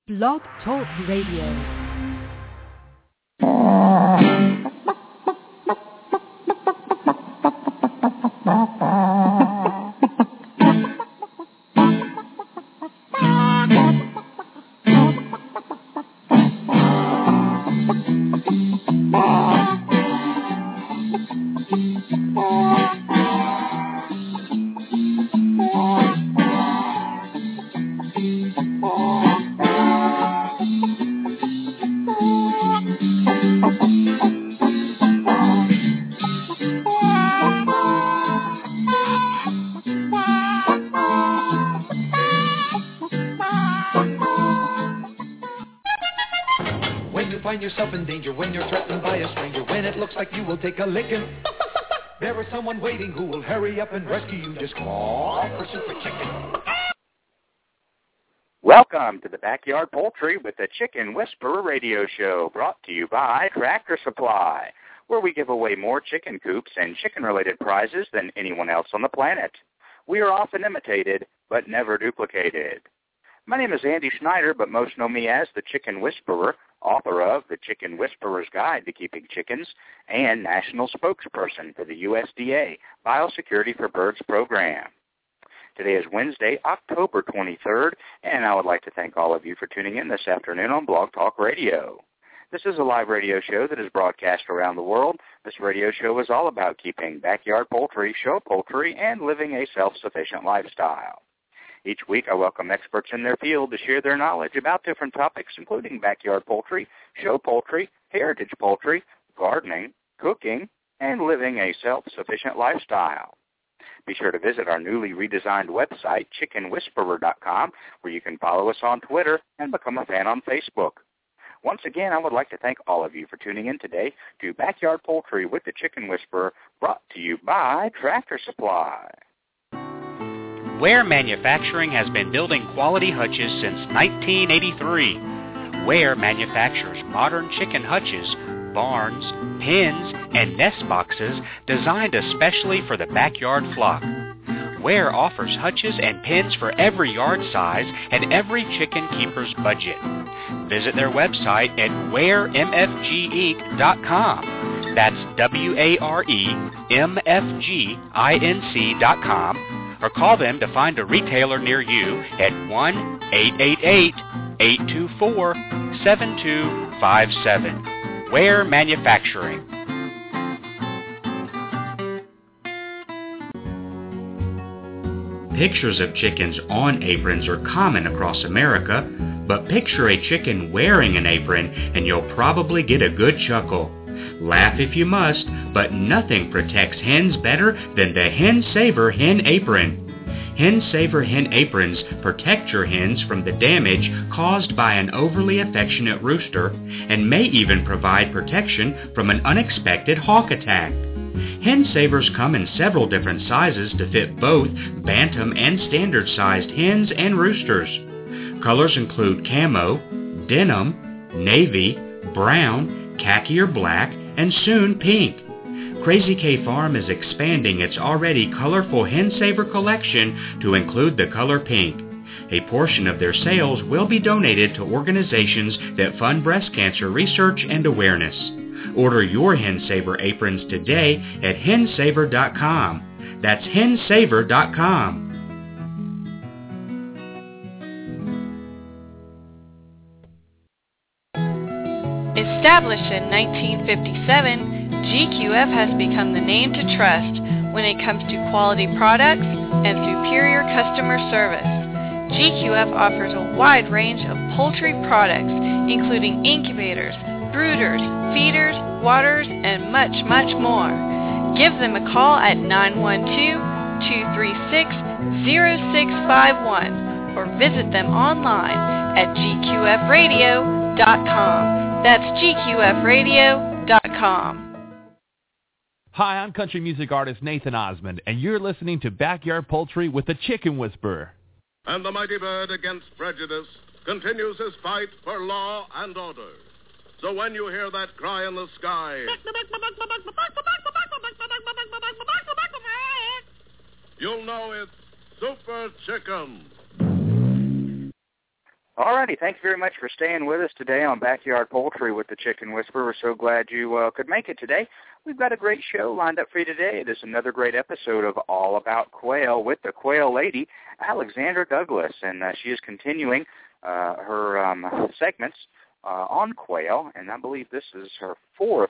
Blog Talk Radio. When you're threatened by a stranger, when it looks like you will take a licking, there is someone waiting who will hurry up and rescue you. Just call for Super Chicken. Welcome to the Backyard Poultry with the Chicken Whisperer radio show, brought to you by Tractor Supply, where we give away more chicken coops and chicken-related prizes than anyone else on the planet. We are often imitated, but never duplicated. My name is Andy Schneider, but most know me as the Chicken Whisperer, author of The Chicken Whisperer's Guide to Keeping Chickens, and national spokesperson for the USDA Biosecurity for Birds program. Today is Wednesday, October 23rd, and I would like to thank all of you for tuning in this afternoon on Blog Talk Radio. This is a live radio show that is broadcast around the world. This radio show is all about keeping backyard poultry, show poultry, and living a self-sufficient lifestyle. Each week, I welcome experts in their field to share their knowledge about different topics, including backyard poultry, show poultry, heritage poultry, gardening, cooking, and living a self-sufficient lifestyle. Be sure to visit our newly redesigned website, chickenwhisperer.com, where you can follow us on Twitter and become a fan on Facebook. Once again, I would like to thank all of you for tuning in today to Backyard Poultry with the Chicken Whisperer, brought to you by Tractor Supply. Ware Manufacturing has been building quality hutches since 1983. Ware manufactures modern chicken hutches, barns, pens, and nest boxes designed especially for the backyard flock. Ware offers hutches and pens for every yard size and every chicken keeper's budget. Visit their website at waremfginc.com. That's waremfginc.com. Or call them to find a retailer near you at 1-888-824-7257. Ware Manufacturing. Pictures of chickens on aprons are common across America, but picture a chicken wearing an apron and you'll probably get a good chuckle. Laugh if you must, but nothing protects hens better than the Hen Saver Hen Apron. Hen Saver Hen Aprons protect your hens from the damage caused by an overly affectionate rooster and may even provide protection from an unexpected hawk attack. Hen Savers come in several different sizes to fit both bantam and standard-sized hens and roosters. Colors include camo, denim, navy, brown, khaki or black, and soon pink. Crazy K Farm is expanding its already colorful Hen Saver collection to include the color pink. A portion of their sales will be donated to organizations that fund breast cancer research and awareness. Order your Hen Saver aprons today at hensaver.com. That's hensaver.com. Established in 1957, GQF has become the name to trust when it comes to quality products and superior customer service. GQF offers a wide range of poultry products, including incubators, brooders, feeders, waters, and much, much more. Give them a call at 912-236-0651 or visit them online at gqfradio.com. That's gqfradio.com. Hi, I'm country music artist Nathan Osmond, and you're listening to Backyard Poultry with the Chicken Whisperer. And the mighty bird against prejudice continues his fight for law and order. So when you hear that cry in the sky, you'll know it's Super Chicken. All righty. Thank you very much for staying with us today on Backyard Poultry with the Chicken Whisperer. We're so glad you could make it today. We've got a great show lined up for you today. It is another great episode of All About Quail with the Quail Lady, Alexandra Douglas, and she is continuing her segments on quail, and I believe this is her fourth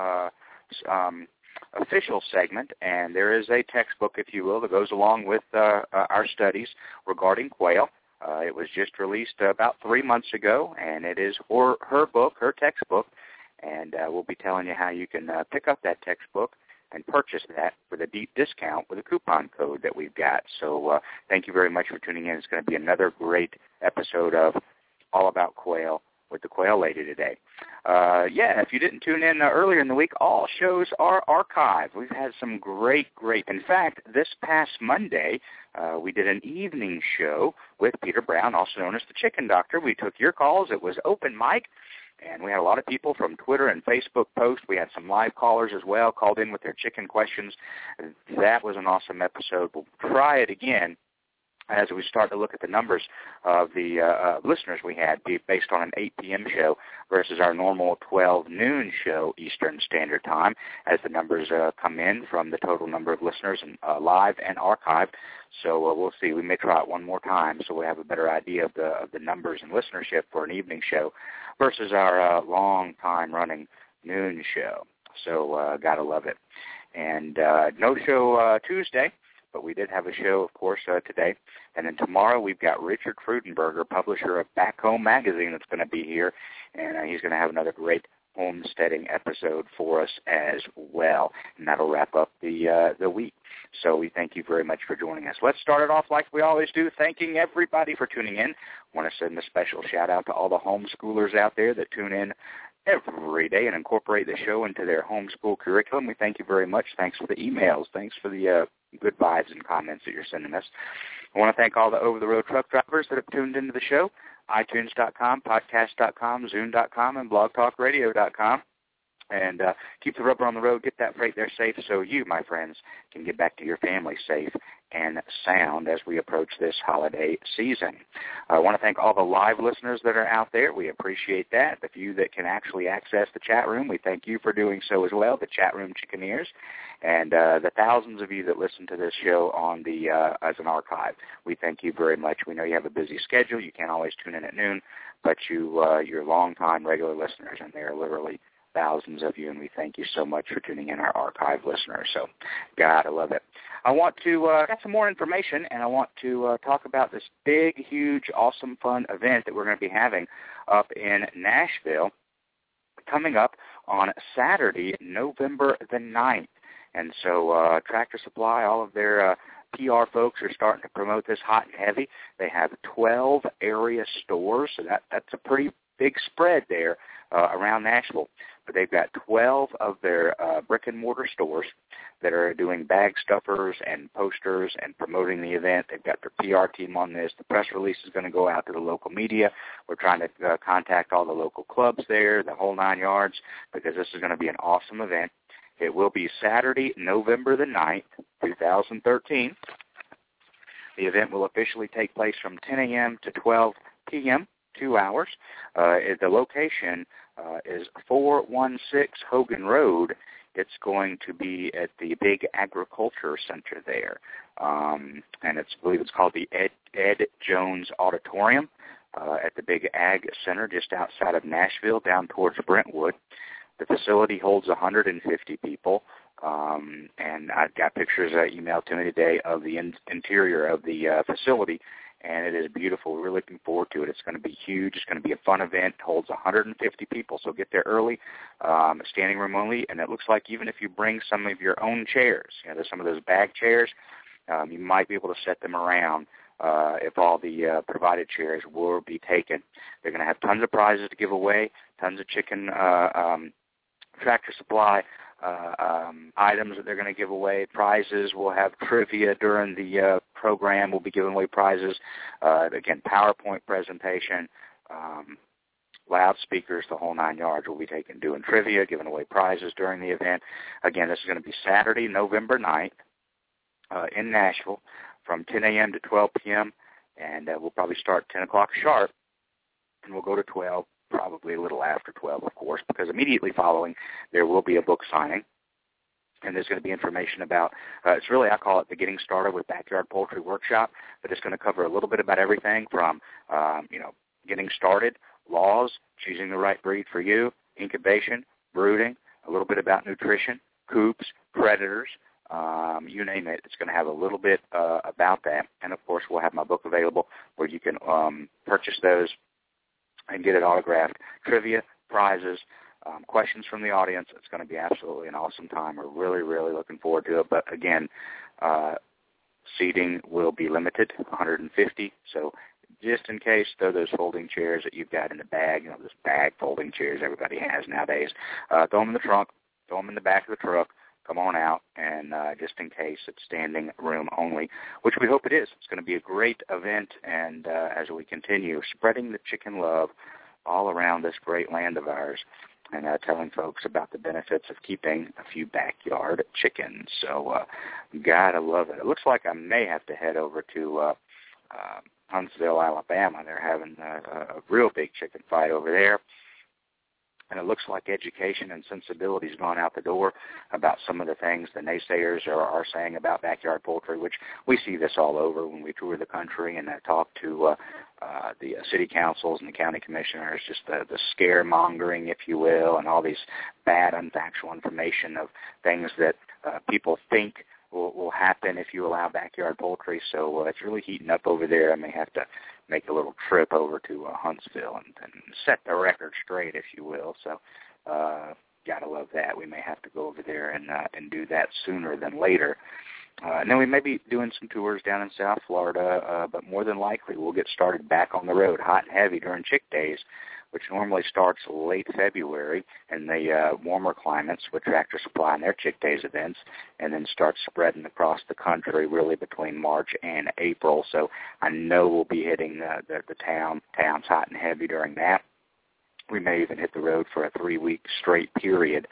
official segment, and there is a textbook, if you will, that goes along with our studies regarding quail. It was just released about 3 months ago, and it is her book, her textbook, and we'll be telling you how you can pick up that textbook and purchase that with a deep discount with a coupon code that we've got. So thank you very much for tuning in. It's going to be another great episode of All About Quail with the Quail Lady today. If you didn't tune in earlier in the week, all shows are archived. We've had some great, in fact, this past Monday, we did an evening show with Peter Brown, also known as the Chicken Doctor. We took your calls. It was open mic, and we had a lot of people from Twitter and Facebook posts. We had some live callers as well, called in with their chicken questions. That was an awesome episode. We'll try it again as we start to look at the numbers of the listeners we had based on an 8 p.m. show versus our normal 12 noon show Eastern Standard Time, as the numbers come in from the total number of listeners and live and archived. So we'll see. We may try it one more time so we have a better idea of the numbers and listenership for an evening show versus our long-time-running noon show. So gotta love it. And no show Tuesday, but we did have a show, of course, today. And then tomorrow we've got Richard Frudenberger, publisher of Back Home Magazine, that's going to be here, and he's going to have another great homesteading episode for us as well. And that'll wrap up the week. So we thank you very much for joining us. Let's start it off like we always do, thanking everybody for tuning in. I want to send a special shout-out to all the homeschoolers out there that tune in every day and incorporate the show into their homeschool curriculum. We thank you very much. Thanks for the emails. Thanks for the good vibes and comments that you're sending us. I want to thank all the over-the-road truck drivers that have tuned into the show, iTunes.com, Podcast.com, Zoom.com, and BlogTalkRadio.com. And keep the rubber on the road, get that freight there safe so you, my friends, can get back to your family safe and sound as we approach this holiday season. I want to thank all the live listeners that are out there. We appreciate that. The few that can actually access the chat room, we thank you for doing so as well, the chat room Chickeneers, and the thousands of you that listen to this show on the as an archive. We thank you very much. We know you have a busy schedule. You can't always tune in at noon, but you're long-time regular listeners, and they're literally thousands of you, and we thank you so much for tuning in, our archive listeners. So, God, I love it. I want to got some more information, and I want to talk about this big, huge, awesome, fun event that we're going to be having up in Nashville coming up on Saturday, November the 9th. And so Tractor Supply, all of their PR folks are starting to promote this hot and heavy. They have 12 area stores, so that's a pretty big spread there around Nashville. But they've got 12 of their brick-and-mortar stores that are doing bag stuffers and posters and promoting the event. They've got their PR team on this. The press release is going to go out to the local media. We're trying to contact all the local clubs there, the whole 9 yards, because this is going to be an awesome event. It will be Saturday, November the 9th, 2013. The event will officially take place from 10 a.m. to 12 p.m., 2 hours. The location is 416 Hogan Road. It's going to be at the Big Agriculture Center there, and I believe it's called the Ed Jones Auditorium at the Big Ag Center just outside of Nashville down towards Brentwood. The facility holds 150 people, and I've got pictures emailed to me today of the interior of the facility, and it is beautiful. We're looking forward to it. It's going to be huge. It's going to be a fun event. It holds 150 people, so get there early, standing room only, and it looks like even if you bring some of your own chairs, there's some of those bag chairs, you might be able to set them around if all the provided chairs will be taken. They're going to have tons of prizes to give away, tons of chicken Tractor Supply items that they're going to give away, prizes. We'll have trivia during the program. We'll be giving away prizes. Again, PowerPoint presentation, loudspeakers, the whole 9 yards. We'll be doing trivia, giving away prizes during the event. Again, this is going to be Saturday, November 9th in Nashville from 10 a.m. to 12 p.m., and we'll probably start 10 o'clock sharp. and we'll go to 12, probably a little after 12, of course, because immediately following there will be a book signing. And there's going to be information about, it's really, I call it the Getting Started with Backyard Poultry Workshop, but it's going to cover a little bit about everything from, getting started, laws, choosing the right breed for you, incubation, brooding, a little bit about nutrition, coops, predators, you name it. It's going to have a little bit about that. And, of course, we'll have my book available where you can purchase those and get it autographed. Trivia, prizes, questions from the audience. It's going to be absolutely an awesome time. We're really, really looking forward to it. But, again, seating will be limited, 150. So just in case, throw those folding chairs that you've got in the bag, those bag folding chairs everybody has nowadays. Throw them in the trunk, throw them in the back of the truck. Come on out, and just in case, it's standing room only, which we hope it is. It's going to be a great event, and as we continue spreading the chicken love all around this great land of ours, and telling folks about the benefits of keeping a few backyard chickens. So, gotta love it. It looks like I may have to head over to Huntsville, Alabama. They're having a real big chicken fight over there. And it looks like education and sensibility has gone out the door about some of the things the naysayers are saying about backyard poultry, which we see this all over when we tour the country and talk to the city councils and the county commissioners, just the scaremongering, if you will, and all these bad, unfactual information of things that people think will happen if you allow backyard poultry. So it's really heating up over there. I may have to make a little trip over to Huntsville and set the record straight, if you will. So gotta love that. We may have to go over there and do that sooner than later. And then we may be doing some tours down in South Florida, but more than likely we'll get started back on the road hot and heavy during Chick Days, which normally starts late February in the warmer climates with Tractor Supply and their Chick Days events, and then starts spreading across the country really between March and April. So I know we'll be hitting the towns hot and heavy during that. We may even hit the road for a 3-week straight period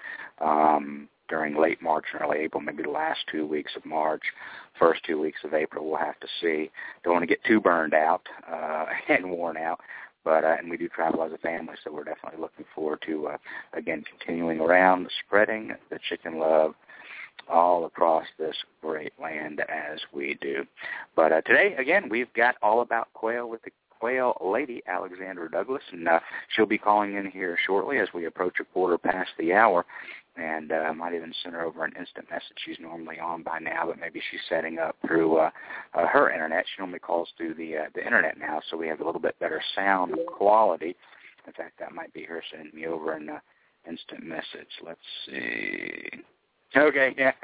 during late March and early April, maybe the last 2 weeks of March, first 2 weeks of April. We'll have to see. Don't want to get too burned out and worn out. But and we do travel as a family, so we're definitely looking forward to, again, continuing around, spreading the chicken love all across this great land as we do. But today, again, we've got all about quail with the Quail Lady, Alexandra Douglas, and she'll be calling in here shortly as we approach a quarter past the hour. And I might even send her over an instant message. She's normally on by now, but maybe she's setting up through her Internet. She normally calls through the Internet now, so we have a little bit better sound quality. In fact, that might be her sending me over an instant message. Let's see. Okay, yeah.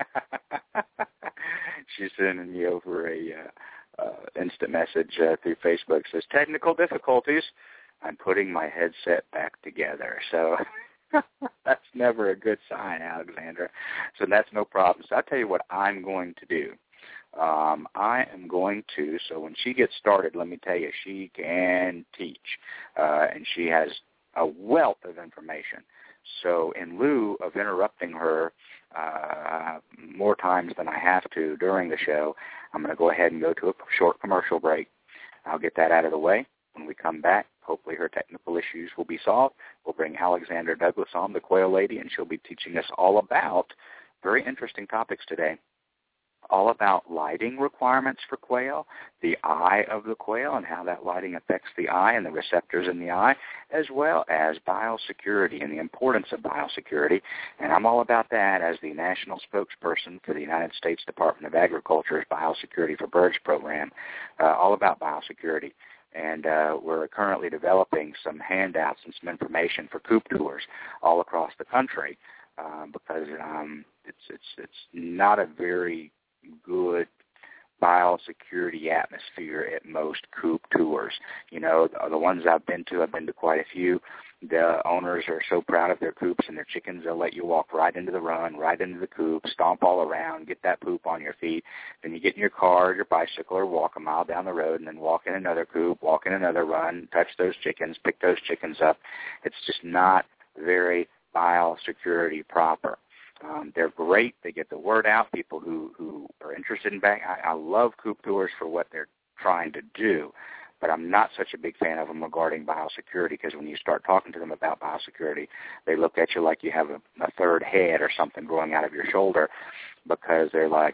She's sending me over a instant message through Facebook. It says, technical difficulties. I'm putting my headset back together. So that's never a good sign, Alexandra. So that's no problem. So I'll tell you what I'm going to do. I am going to, so when she gets started, let me tell you, she can teach. And she has a wealth of information. So in lieu of interrupting her more times than I have to during the show, I'm going to go ahead and go to a short commercial break. I'll get that out of the way. When we come back, hopefully her technical issues will be solved. We'll bring Alexandra Douglas on, the Quail Lady, and she'll be teaching us all about very interesting topics today. All about lighting requirements for quail, the eye of the quail and how that lighting affects the eye and the receptors in the eye, as well as biosecurity and the importance of biosecurity. And I'm all about that as the national spokesperson for the United States Department of Agriculture's Biosecurity for Birds program, all about biosecurity. And we're currently developing some handouts and some information for coop tours all across the country because it's not a very good biosecurity atmosphere at most coop tours. You know, the ones I've been to quite a few. The owners are so proud of their coops and their chickens, they'll let you walk right into the run, right into the coop, stomp all around, get that poop on your feet. Then you get in your car or your bicycle or walk a mile down the road and then walk in another coop, walk in another run, touch those chickens, pick those chickens up. It's just not very biosecurity proper. They're great. They get the word out. People who are interested in I love coop tours for what they're trying to do. but I'm not such a big fan of them regarding biosecurity, because when you start talking to them about biosecurity, they look at you like you have a third head or something growing out of your shoulder, because they're like,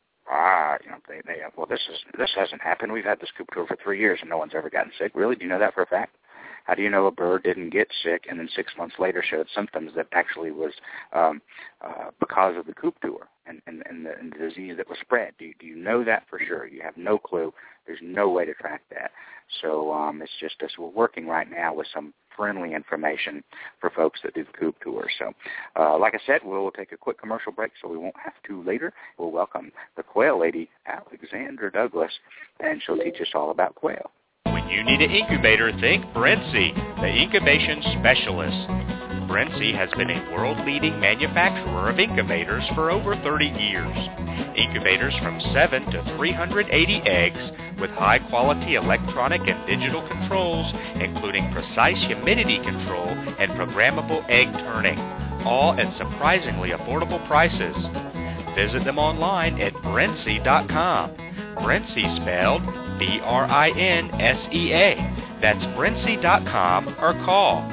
well, this hasn't happened. We've had this coop tour for 3 years and no one's ever gotten sick. Really? Do you know that for a fact? How do you know a bird didn't get sick and then 6 months later showed symptoms that actually was because of the coop tour and the disease that was spread? Do you know that for sure? You have no clue. There's no way to track that. So it's just us. We're working right now with some friendly information for folks that do the coop tour. So like I said, we'll take a quick commercial break so we won't have to later. We'll welcome the quail lady, Alexandra Douglas, and she'll teach us all about quail. When you need an incubator, think Brinsea, the incubation specialist. Brinsea has been a world-leading manufacturer of incubators for over 30 years. Incubators from 7 to 380 eggs with high-quality electronic and digital controls, including precise humidity control and programmable egg turning, all at surprisingly affordable prices. Visit them online at Brinsea.com. Brinsea spelled B-R-I-N-S-E-A. That's Brinsea.com or call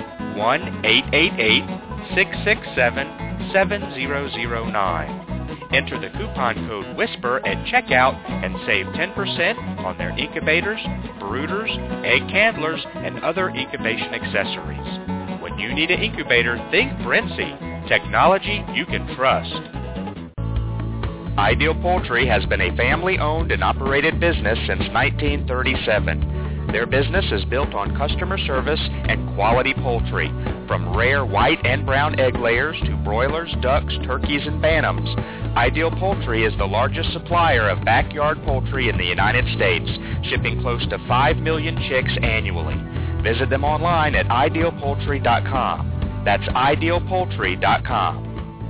1-888-667-7009. Enter the coupon code WHISPER at checkout and save 10% on their incubators, brooders, egg candlers, and other incubation accessories. When you need an incubator, think Brinsea. Technology you can trust. Ideal Poultry has been a family-owned and operated business since 1937. Their business is built on customer service and quality poultry, from rare white and brown egg layers to broilers, ducks, turkeys, and bantams. Ideal Poultry is the largest supplier of backyard poultry in the United States, shipping close to 5 million chicks annually. Visit them online at idealpoultry.com. That's idealpoultry.com.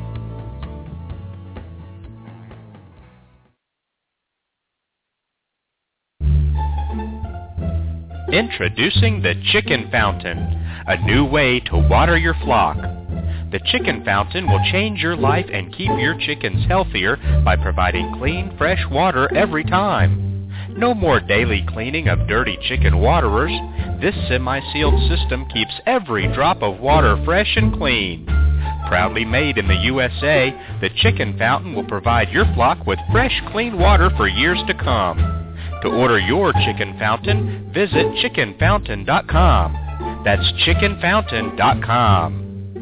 Introducing the Chicken Fountain, a new way to water your flock. The Chicken Fountain will change your life and keep your chickens healthier by providing clean, fresh water every time. No more daily cleaning of dirty chicken waterers. This semi-sealed system keeps every drop of water fresh and clean. Proudly made in the USA, the Chicken Fountain will provide your flock with fresh, clean water for years to come. To order your Chicken Fountain, visit chickenfountain.com. That's chickenfountain.com.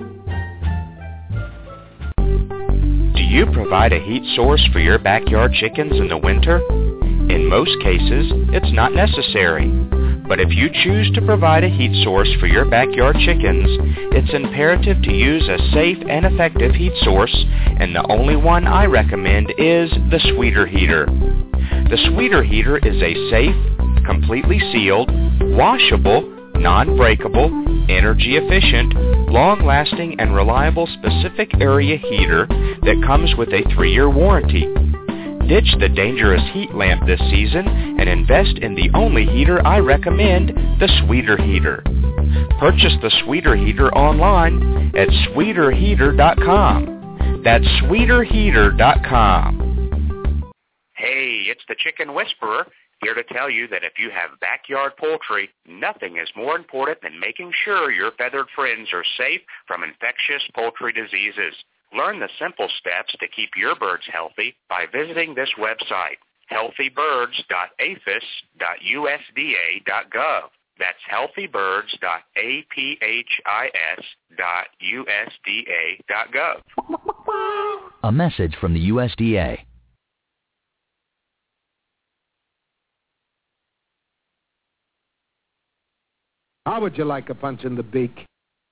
Do you provide a heat source for your backyard chickens in the winter? In most cases, it's not necessary. But if you choose to provide a heat source for your backyard chickens, it's imperative to use a safe and effective heat source, and the only one I recommend is the Sweeter Heater. The Sweeter Heater is a safe, completely sealed, washable, non-breakable, energy-efficient, long-lasting, and reliable specific area heater that comes with a 3-year warranty. Ditch the dangerous heat lamp this season and invest in the only heater I recommend, the Sweeter Heater. Purchase the Sweeter Heater online at sweeterheater.com. That's sweeterheater.com. Hey, it's the Chicken Whisperer, here to tell you that if you have backyard poultry, nothing is more important than making sure your feathered friends are safe from infectious poultry diseases. Learn the simple steps to keep your birds healthy by visiting this website, healthybirds.aphis.usda.gov. That's healthybirds.aphis.usda.gov. A message from the USDA. How would you like a punch in the beak?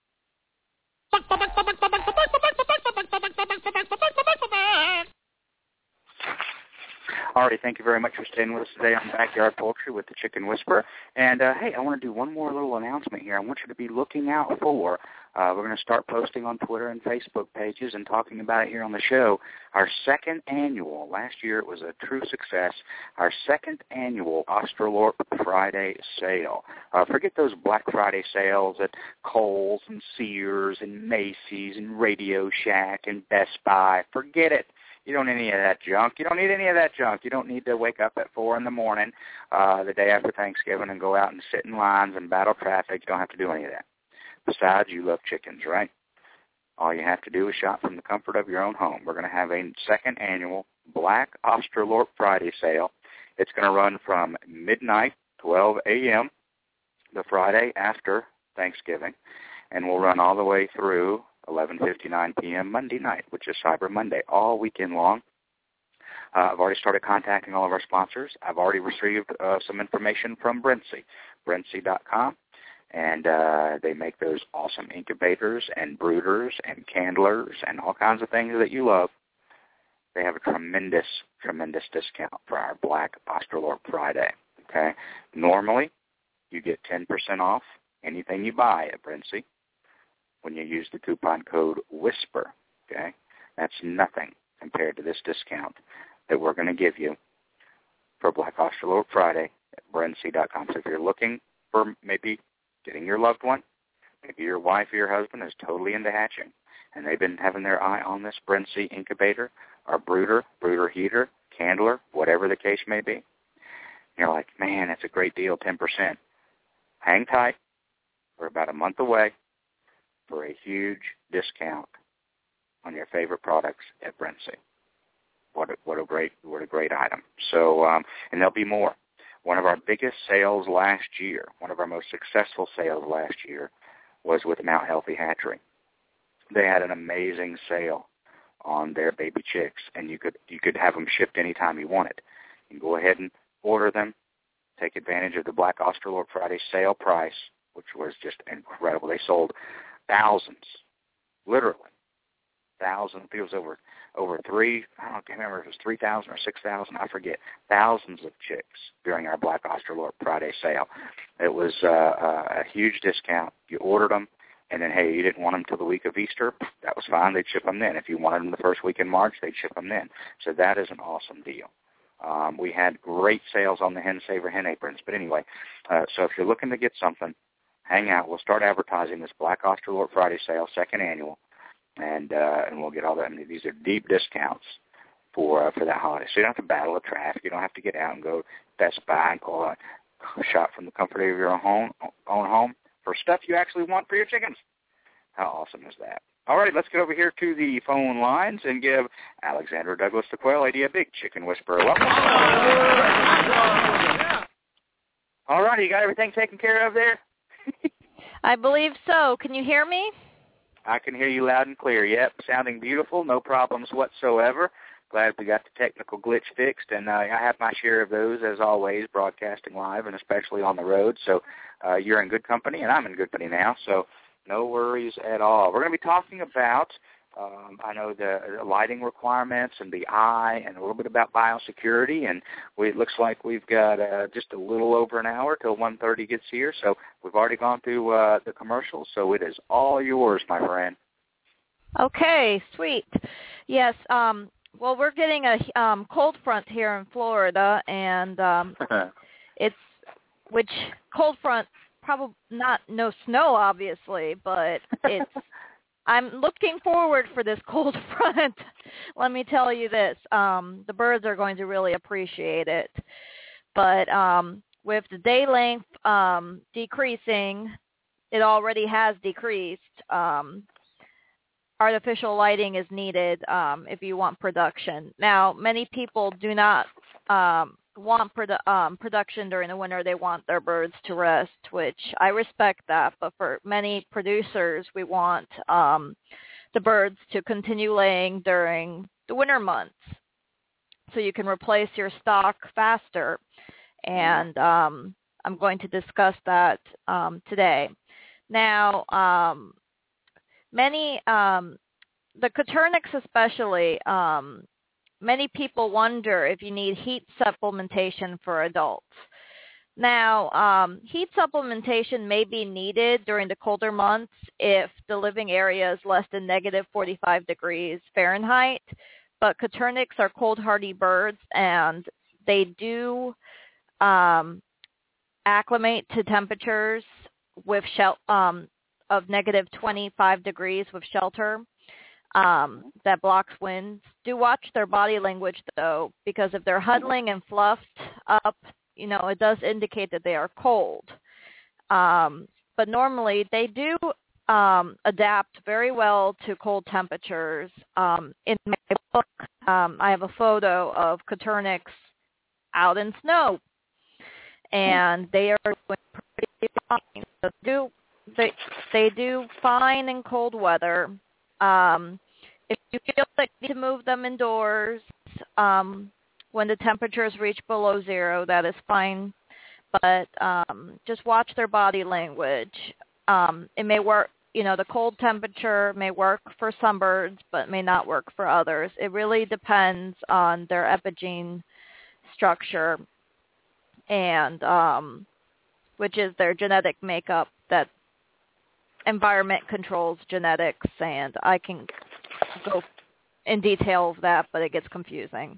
Alrighty, thank you very much for staying with us today on Backyard Poultry with the Chicken Whisperer. And, hey, I want to do one more little announcement here. I want you to be looking out for, we're going to start posting on Twitter and Facebook pages and talking about it here on the show, our second annual, last year it was a true success, our second annual Australorp Friday sale. Forget those Black Friday sales at Kohl's and Sears and Macy's and Radio Shack and Best Buy. Forget it. You don't need any of that junk. You don't need any of that junk. You don't need to wake up at 4 in the morning the day after Thanksgiving and go out and sit in lines and battle traffic. You don't have to do any of that. Besides, you love chickens, right? All you have to do is shop from the comfort of your own home. We're going to have a second annual Black Australorp Friday sale. It's going to run from midnight, 12 a.m., the Friday after Thanksgiving, and we'll run all the way through 11:59 p.m. Monday night, which is Cyber Monday, all weekend long. I've already started contacting all of our sponsors. I've already received some information from Brinsea.com, and they make those awesome incubators and brooders and candlers and all kinds of things that you love. They have a tremendous, tremendous discount for our Black Australorp Friday. Okay, normally you get 10% off anything you buy at Brinsea when you use the coupon code WHISPER, okay? That's nothing compared to this discount that we're going to give you for Black Australorp Friday at Brinsea.com. So if you're looking for maybe getting your loved one, maybe your wife or your husband is totally into hatching, and they've been having their eye on this Brinsea incubator or brooder heater, candler, whatever the case may be, you're like, man, that's a great deal, 10%. Hang tight. We're about a month away for a huge discount on your favorite products at Brinsea. What a great item. So, and there'll be more. One of our biggest sales last year, one of our most successful sales last year, was with Mount Healthy Hatchery. They had an amazing sale on their baby chicks, and you could have them shipped anytime you wanted. You can go ahead and order them, take advantage of the Black Australorp Friday sale price, which was just incredible. They sold thousands, literally thousands. I think it was over three. I can't remember if it was 3,000 or 6,000. I forget. Thousands of chicks during our Black Australorp Friday sale. It was a huge discount. You ordered them, and then hey, you didn't want them till the week of Easter. That was fine. They'd ship them then. If you wanted them the first week in March, they'd ship them then. So that is an awesome deal. We had great sales on the Hen Saver hen aprons. But anyway, so if you're looking to get something, hang out. We'll start advertising this Black Australorp Friday sale, second annual, and we'll get all that. I mean, these are deep discounts for that holiday. So you don't have to battle the traffic. You don't have to get out and go to Best Buy and call a shop from the comfort of your own home for stuff you actually want for your chickens. How awesome is that? All right, let's get over here to the phone lines and give Alexander Douglas the Quail Lady a big chicken whisperer. Welcome. All right, you got everything taken care of there? I believe so. Can you hear me? I can hear you loud and clear. Yep, sounding beautiful. No problems whatsoever. Glad we got the technical glitch fixed, and I have my share of those, as always, broadcasting live and especially on the road. So you're in good company, and I'm in good company now, so no worries at all. We're going to be talking about, I know, the lighting requirements and the eye and a little bit about biosecurity, and it looks like we've got just a little over an hour till 1:30 gets here, so we've already gone through the commercials, so it is all yours, my friend. Okay, sweet. Yes, well, we're getting a cold front here in Florida, and which cold front, probably no snow, obviously, but it's, I'm looking forward for this cold front. Let me tell you this, the birds are going to really appreciate it. But with the day length decreasing, it already has decreased. Artificial lighting is needed if you want production. Now, many people do not want production during the winter. They want their birds to rest, which I respect that. But for many producers, we want the birds to continue laying during the winter months so you can replace your stock faster. And I'm going to discuss that today. Now, the Coturnix especially, many people wonder if you need heat supplementation for adults. Now, heat supplementation may be needed during the colder months if the living area is less than negative 45 degrees Fahrenheit, but Coturnix are cold-hardy birds, and they do acclimate to temperatures with of negative 25 degrees with shelter. that blocks winds. Do watch their body language, though, because if they're huddling and fluffed up, it does indicate that they are cold. But normally they do adapt very well to cold temperatures. In my book, I have a photo of Coturnix out in snow, and they are doing pretty fine. So they do fine in cold weather. If you feel like you need to move them indoors when the temperatures reach below zero, that is fine. But just watch their body language. It may work, the cold temperature may work for some birds, but may not work for others. It really depends on their epigene structure and which is their genetic makeup. That environment controls genetics, and I can go in detail of that, but it gets confusing.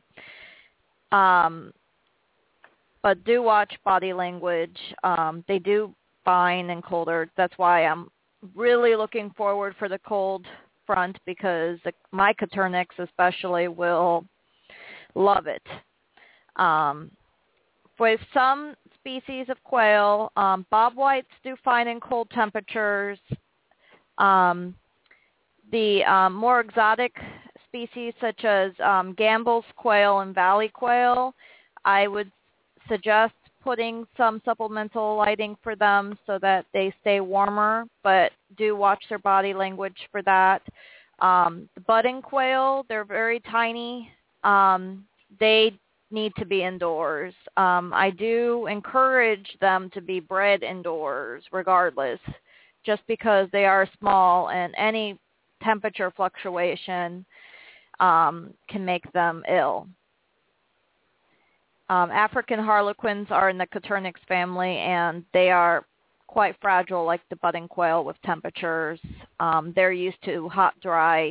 But do watch body language. They do fine and colder. That's why I'm really looking forward for the cold front, because my Coturnix especially will love it. With some species of quail, bobwhites do fine in cold temperatures. The more exotic species such as Gambel's quail and valley quail, I would suggest putting some supplemental lighting for them so that they stay warmer, but do watch their body language for that. The budding quail, they're very tiny. They need to be indoors. I do encourage them to be bred indoors regardless, just because they are small and any temperature fluctuation can make them ill. African harlequins are in the Coturnix family, and they are quite fragile like the budding quail with temperatures. They're used to hot, dry,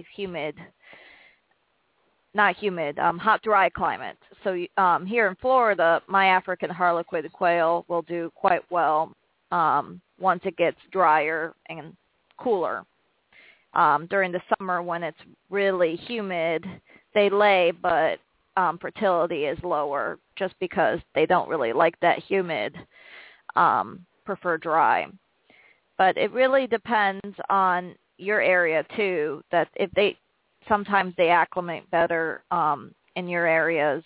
hot, dry climate. So here in Florida, my African harlequin quail will do quite well once it gets drier and cooler. During the summer when it's really humid, they lay, but fertility is lower just because they don't really like that humid, prefer dry. But it really depends on your area too, that if sometimes they acclimate better in your areas,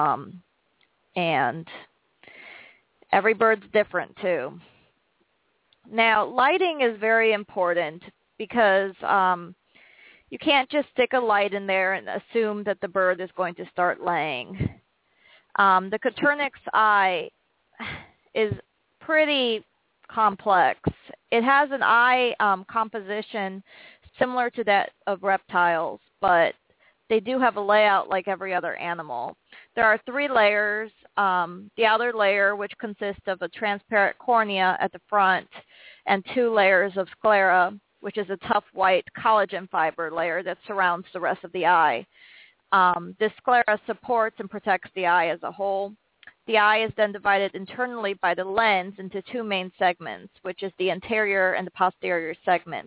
and every bird's different too. Now, lighting is very important because you can't just stick a light in there and assume that the bird is going to start laying. The Coturnix eye is pretty complex. It has an eye composition similar to that of reptiles, but they do have a layout like every other animal. There are 3 layers. The outer layer, which consists of a transparent cornea at the front, and 2 layers of sclera, which is a tough white collagen fiber layer that surrounds the rest of the eye. This sclera supports and protects the eye as a whole. The eye is then divided internally by the lens into 2 main segments, which is the anterior and the posterior segment.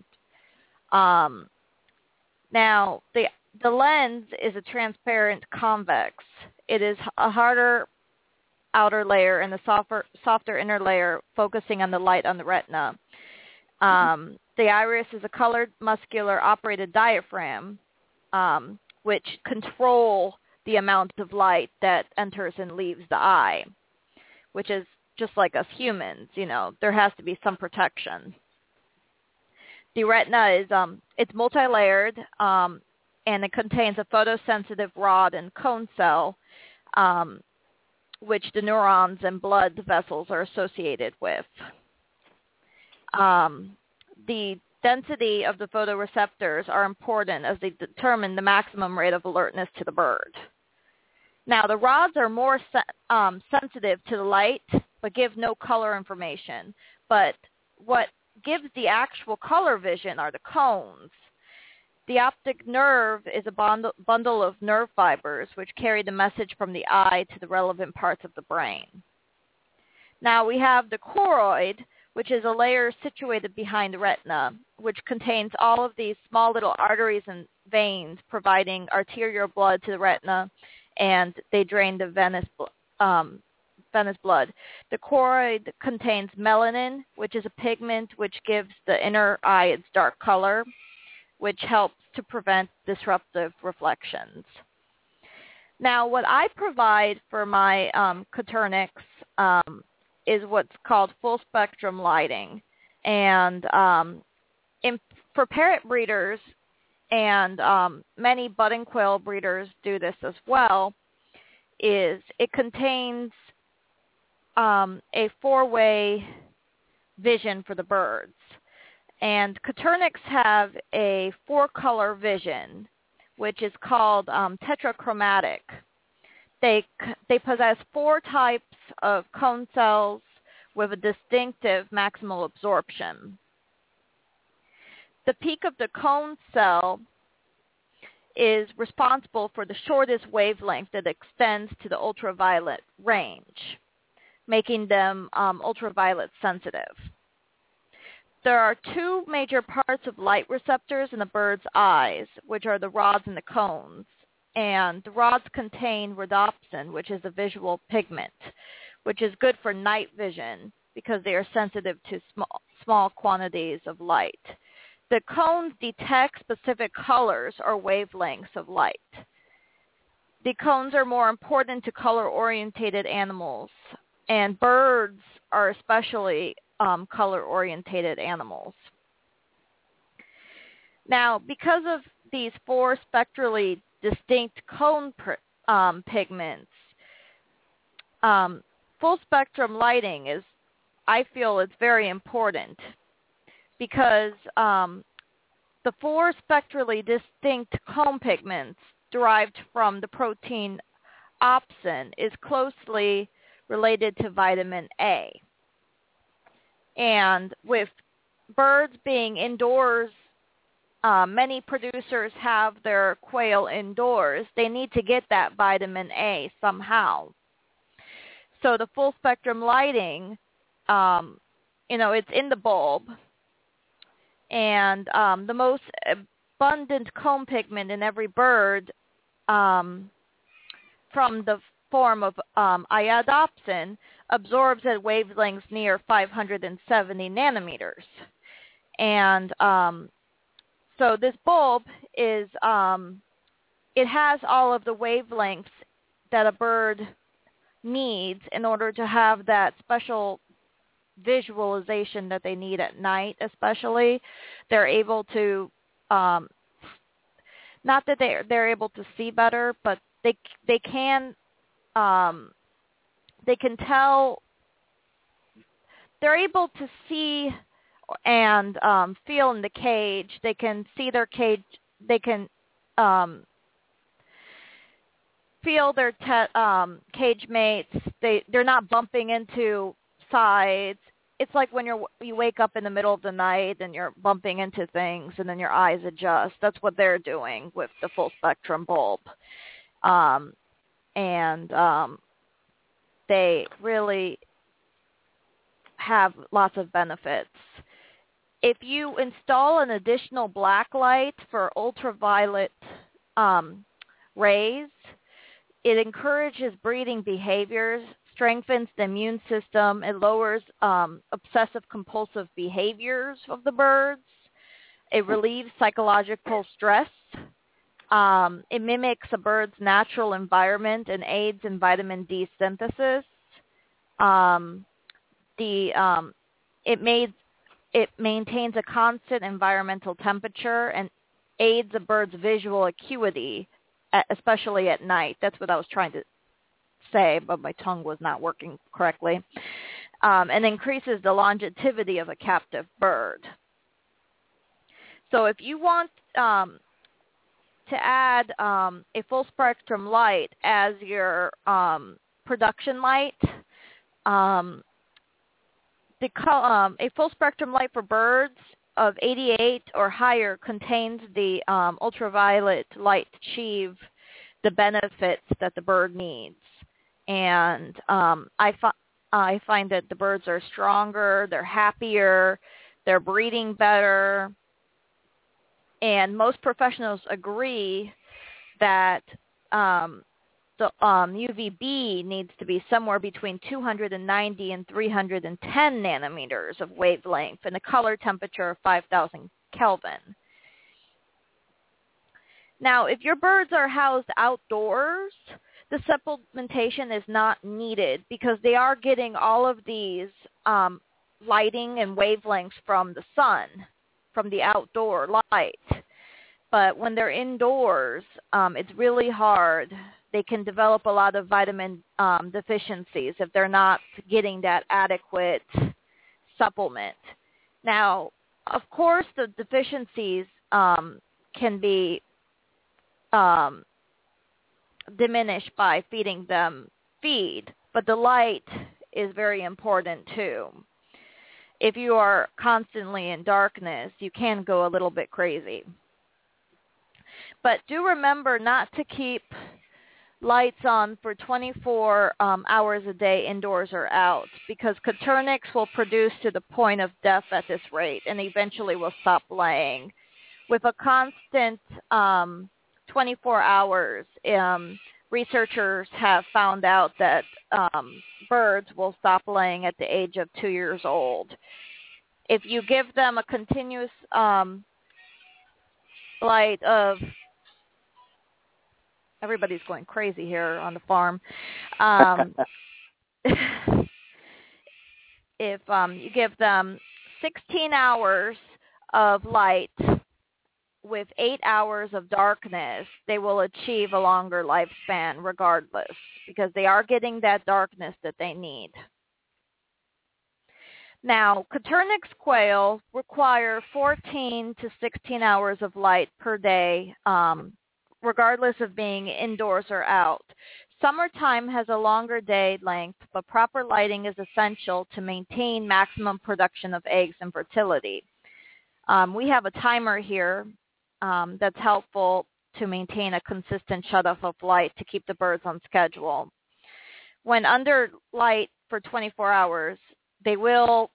Now, the lens is a transparent convex. It is a harder outer layer and a softer inner layer focusing on the light on the retina. The iris is a colored, muscular, operated diaphragm, which control the amount of light that enters and leaves the eye, which is just like us humans. There has to be some protection. The retina is it's multi-layered, and it contains a photosensitive rod and cone cell, which the neurons and blood vessels are associated with. The density of the photoreceptors are important as they determine the maximum rate of alertness to the bird. Now, the rods are more sensitive to the light, but give no color information. But what gives the actual color vision are the cones. The optic nerve is a bundle of nerve fibers which carry the message from the eye to the relevant parts of the brain. Now, we have the choroid, which is a layer situated behind the retina, which contains all of these small little arteries and veins, providing arterial blood to the retina, and they drain the venous blood. The choroid contains melanin, which is a pigment which gives the inner eye its dark color, which helps to prevent disruptive reflections. Now, what I provide for my Coturnix is what's called full spectrum lighting. And for parrot breeders, and many button quail breeders do this as well, is it contains a four-way vision for the birds. And Coturnix have a four-color vision, which is called tetrachromatic. They possess four types of cone cells with a distinctive maximal absorption. The peak of the cone cell is responsible for the shortest wavelength that extends to the ultraviolet range, making them ultraviolet sensitive. There are two major parts of light receptors in the bird's eyes, which are the rods and the cones. And the rods contain rhodopsin, which is a visual pigment, which is good for night vision because they are sensitive to small quantities of light. The cones detect specific colors or wavelengths of light. The cones are more important to color-orientated animals, and birds are especially color-orientated animals. Now, because of these four spectrally distinct cone pigments, full spectrum lighting is, I feel, it's very important because the four spectrally distinct cone pigments derived from the protein opsin is closely related to vitamin A. And with birds being indoors, many producers have their quail indoors. They need to get that vitamin A somehow. So the full spectrum lighting, it's in the bulb. And the most abundant cone pigment in every bird from the form of iodopsin absorbs at wavelengths near 570 nanometers. And so this bulb is, it has all of the wavelengths that a bird needs in order to have that special visualization that they need at night especially. They're able to, not that they're able to see better, but they can tell, they're able to see and feel in the cage. They can see their cage. They can feel their cage mates. They're not bumping into sides. It's like when you wake up in the middle of the night and you're bumping into things and then your eyes adjust. That's what they're doing with the full spectrum bulb. They really have lots of benefits. If you install an additional black light for ultraviolet rays, it encourages breeding behaviors, strengthens the immune system, it lowers obsessive-compulsive behaviors of the birds, it relieves psychological stress, it mimics a bird's natural environment and aids in vitamin D synthesis. It maintains a constant environmental temperature and aids a bird's visual acuity, especially at night. That's what I was trying to say, but my tongue was not working correctly. And increases the longevity of a captive bird. So if you want to add a full spectrum light as your production light, a full spectrum light for birds of 88 or higher contains the ultraviolet light to achieve the benefits that the bird needs. And I find that the birds are stronger, they're happier, they're breeding better, And most professionals agree that the UVB needs to be somewhere between 290 and 310 nanometers of wavelength and a color temperature of 5,000 Kelvin. Now, if your birds are housed outdoors, the supplementation is not needed because they are getting all of these lighting and wavelengths from the sun, from the outdoor light. But when they're indoors, it's really hard. They can develop a lot of vitamin deficiencies if they're not getting that adequate supplement. Now, of course, the deficiencies can be diminished by feeding them feed, but the light is very important too. If you are constantly in darkness, you can go a little bit crazy. But do remember not to keep lights on for 24 hours a day indoors or out, because Coturnix will produce to the point of death at this rate and eventually will stop laying. With a constant 24 hours, researchers have found out that birds will stop laying at the age of 2 years old. If you give them a continuous light of, everybody's going crazy here on the farm. If you give them 16 hours of light with 8 hours of darkness, they will achieve a longer lifespan regardless, because they are getting that darkness that they need. Now, Coturnix quail require 14 to 16 hours of light per day, regardless of being indoors or out. Summertime has a longer day length, but proper lighting is essential to maintain maximum production of eggs and fertility. We have a timer here that's helpful to maintain a consistent shutoff of light to keep the birds on schedule. When under light for 24 hours, they will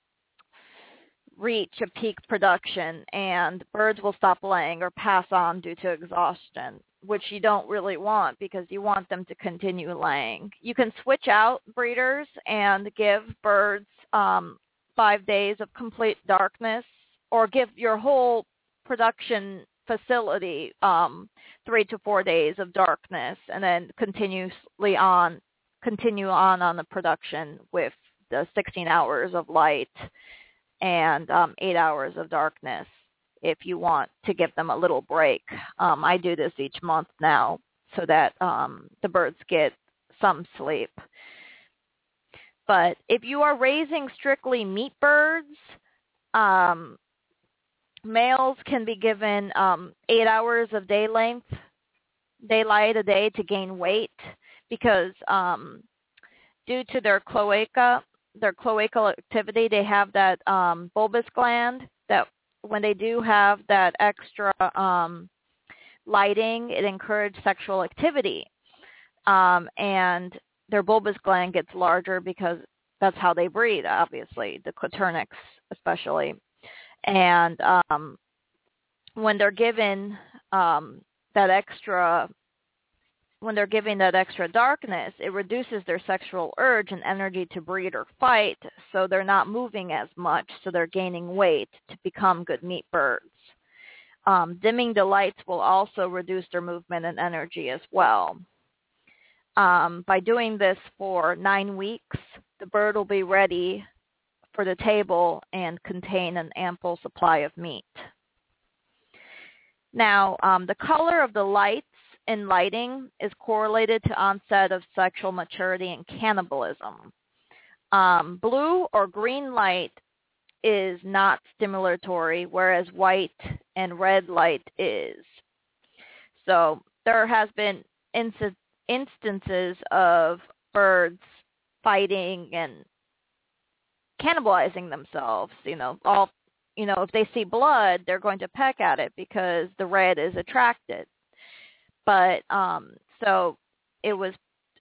reach a peak production and birds will stop laying or pass on due to exhaustion, which you don't really want because you want them to continue laying. You can switch out breeders and give birds 5 days of complete darkness, or give your whole production facility 3 to 4 days of darkness, and then continue on the production with the 16 hours of light and 8 hours of darkness if you want to give them a little break. I do this each month now so that the birds get some sleep. But if you are raising strictly meat birds, males can be given 8 hours of daylight a day to gain weight, because due to their cloacal activity, they have that bulbous gland that when they do have that extra lighting, it encourages sexual activity. And their bulbous gland gets larger because that's how they breed, obviously, the Coturnix especially. And when they're given that extra darkness, it reduces their sexual urge and energy to breed or fight, so they're not moving as much, so they're gaining weight to become good meat birds. Dimming the lights will also reduce their movement and energy as well. By doing this for 9 weeks, the bird will be ready for the table and contain an ample supply of meat. Now, the color of the lights and lighting is correlated to onset of sexual maturity and cannibalism. Blue or green light is not stimulatory, whereas white and red light is. So there has been instances of birds fighting and cannibalizing themselves. If they see blood, they're going to peck at it because the red is attracted. But so it was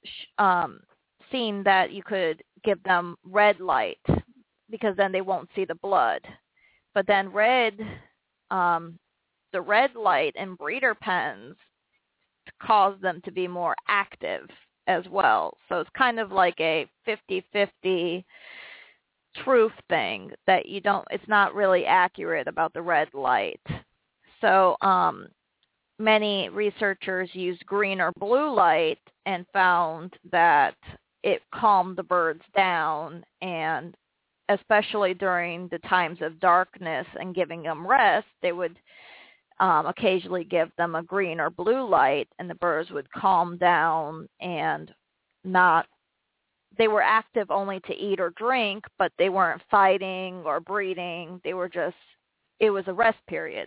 seen that you could give them red light because then they won't see the blood. But then red the red light in breeder pens cause them to be more active as well. So it's kind of like a 50-50 truth thing that it's not really accurate about the red light. So many researchers used green or blue light and found that it calmed the birds down, and especially during the times of darkness and giving them rest, they would occasionally give them a green or blue light, and the birds would calm down and they were active only to eat or drink, but they weren't fighting or breeding. It was a rest period.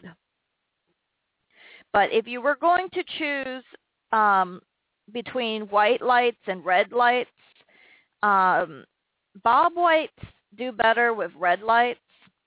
But if you were going to choose between white lights and red lights, bob whites do better with red lights.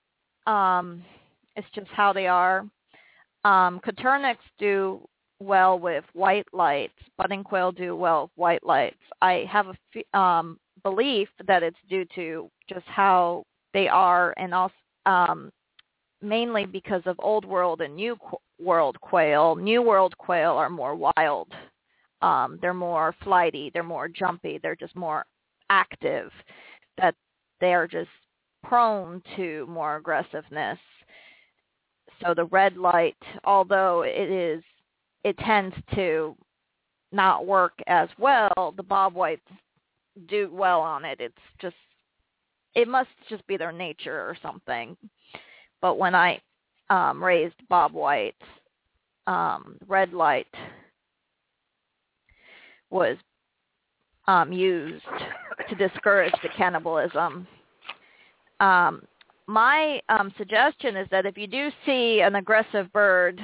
It's just how they are. Coturnix do well with white lights. Budding quail do well with white lights. I have a belief that it's due to just how they are, and also mainly because of Old World and New World quail. New World quail are more wild. They're more flighty. They're more jumpy. They're just more active. That they're just prone to more aggressiveness. So the red light, although it tends to not work as well, the bob whites do well on it. It must just be their nature or something. But when I raised bob whites, red light was used to discourage the cannibalism. My suggestion is that if you do see an aggressive bird,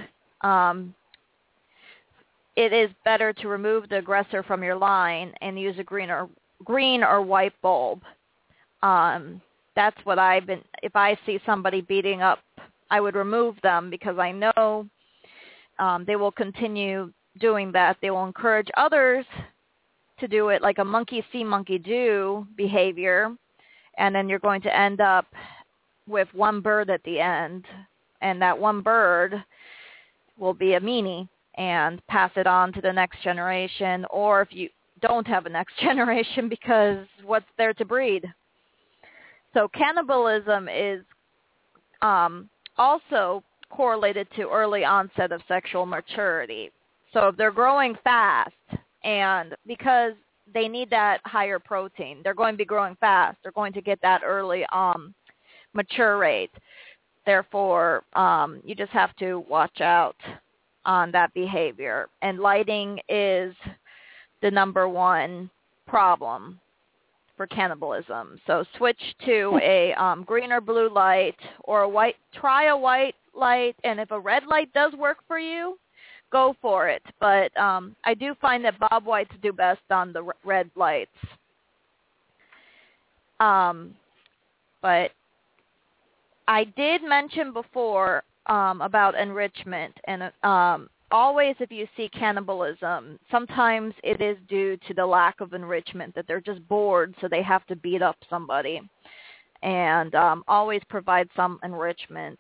it is better to remove the aggressor from your line and use a green or white bulb. That's what if I see somebody beating up, I would remove them, because I know they will continue doing that. They will encourage others to do it, like a monkey see, monkey do behavior, and then you're going to end up with one bird at the end, and that one bird will be a meanie and pass it on to the next generation, or if you don't have a next generation, because what's there to breed? So cannibalism is also correlated to early onset of sexual maturity. So if they're growing fast, and because they need that higher protein, they're going to be growing fast. They're going to get that early mature rate. Therefore, you just have to watch out on that behavior. And lighting is the number one problem for cannibalism. So switch to a green or blue light, or a white. Try a white light, and if a red light does work for you, go for it. But I do find that bob whites do best on the red lights. But I did mention before about enrichment, and always if you see cannibalism, sometimes it is due to the lack of enrichment, that they're just bored, so they have to beat up somebody. And always provide some enrichment.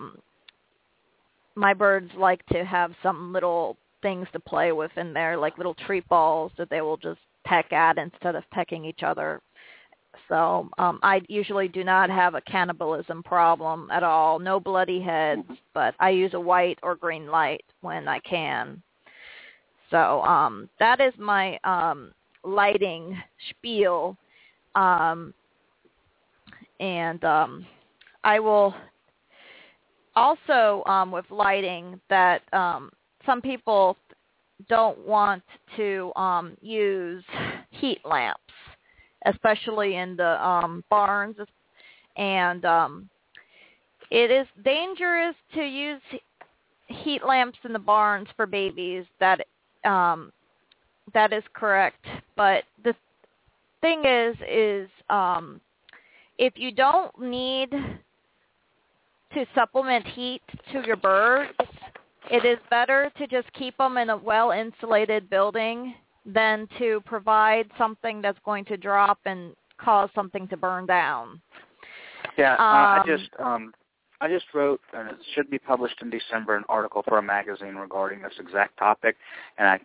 My birds like to have some little things to play with in there, like little treat balls that they will just peck at instead of pecking each other. So I usually do not have a cannibalism problem at all. No bloody heads, but I use a white or green light when I can. So that is my lighting spiel. And I will also, with lighting, that some people don't want to use heat lamps, especially in the barns. And it is dangerous to use heat lamps in the barns for babies. That is correct. But the thing is if you don't need to supplement heat to your birds, it is better to just keep them in a well-insulated building than to provide something that's going to drop and cause something to burn down. Yeah, I just I just wrote, and it should be published in December, an article for a magazine regarding this exact topic, and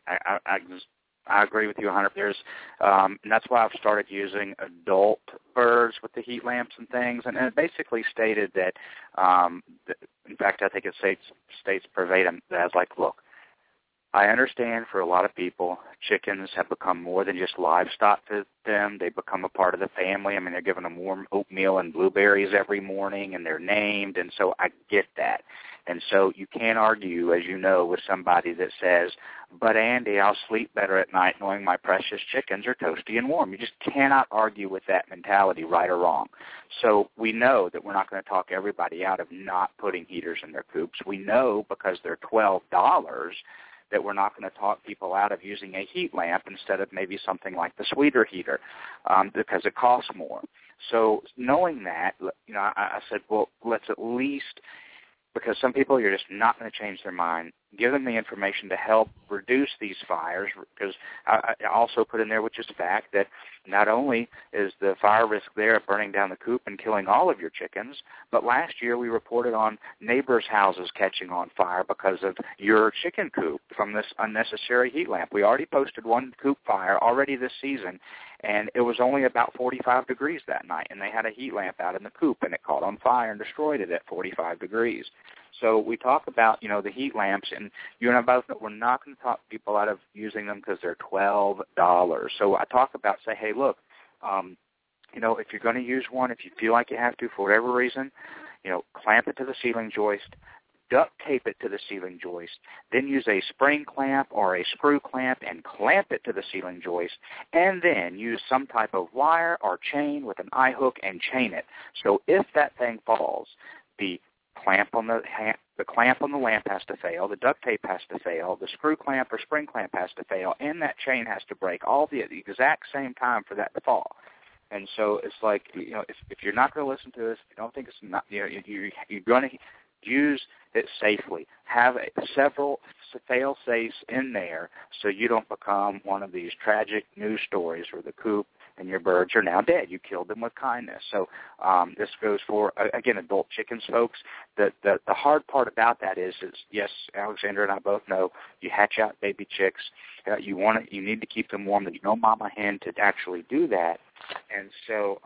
I agree with you 100%. And that's why I've started using adult birds with the heat lamps and things. And it basically stated that, in fact, I think it states verbatim as like, look, I understand for a lot of people, chickens have become more than just livestock to them. They become a part of the family. I mean, they're giving them warm oatmeal and blueberries every morning, and they're named, and so I get that. And so you can't argue, as you know, with somebody that says, but Andy, I'll sleep better at night knowing my precious chickens are toasty and warm. You just cannot argue with that mentality, right or wrong. So we know that we're not going to talk everybody out of not putting heaters in their coops. We know because they're $12 that we're not going to talk people out of using a heat lamp instead of maybe something like the sweeter heater because it costs more. So knowing that, you know, I said, well, let's at least, because some people, you're just not going to change their mind, give them the information to help reduce these fires, because I also put in there, which is the fact that not only is the fire risk there of burning down the coop and killing all of your chickens, but last year we reported on neighbors' houses catching on fire because of your chicken coop from this unnecessary heat lamp. We already posted one coop fire already this season, and it was only about 45 degrees that night, and they had a heat lamp out in the coop, and it caught on fire and destroyed it at 45 degrees. So we talk about, you know, the heat lamps, and you and I both know we're not going to talk people out of using them because they're $12. So I talk about, say, hey, look, you know, if you're going to use one, if you feel like you have to for whatever reason, you know, clamp it to the ceiling joist, duct tape it to the ceiling joist, then use a spring clamp or a screw clamp and clamp it to the ceiling joist, and then use some type of wire or chain with an eye hook and chain it. So if that thing falls, the clamp on the lamp has to fail, the duct tape has to fail, the screw clamp or spring clamp has to fail, and that chain has to break all the exact same time for that to fall. And so it's like, you know, if you're not going to listen to us, if you don't think it's not, you know, you're going to use it safely. Have several fail-safes in there so you don't become one of these tragic news stories where the coop and your birds are now dead. You killed them with kindness. So this goes for, again, adult chickens, folks. The hard part about that is yes, Alexandra and I both know you hatch out baby chicks. You need to keep them warm. There's no mama hen to actually do that. And so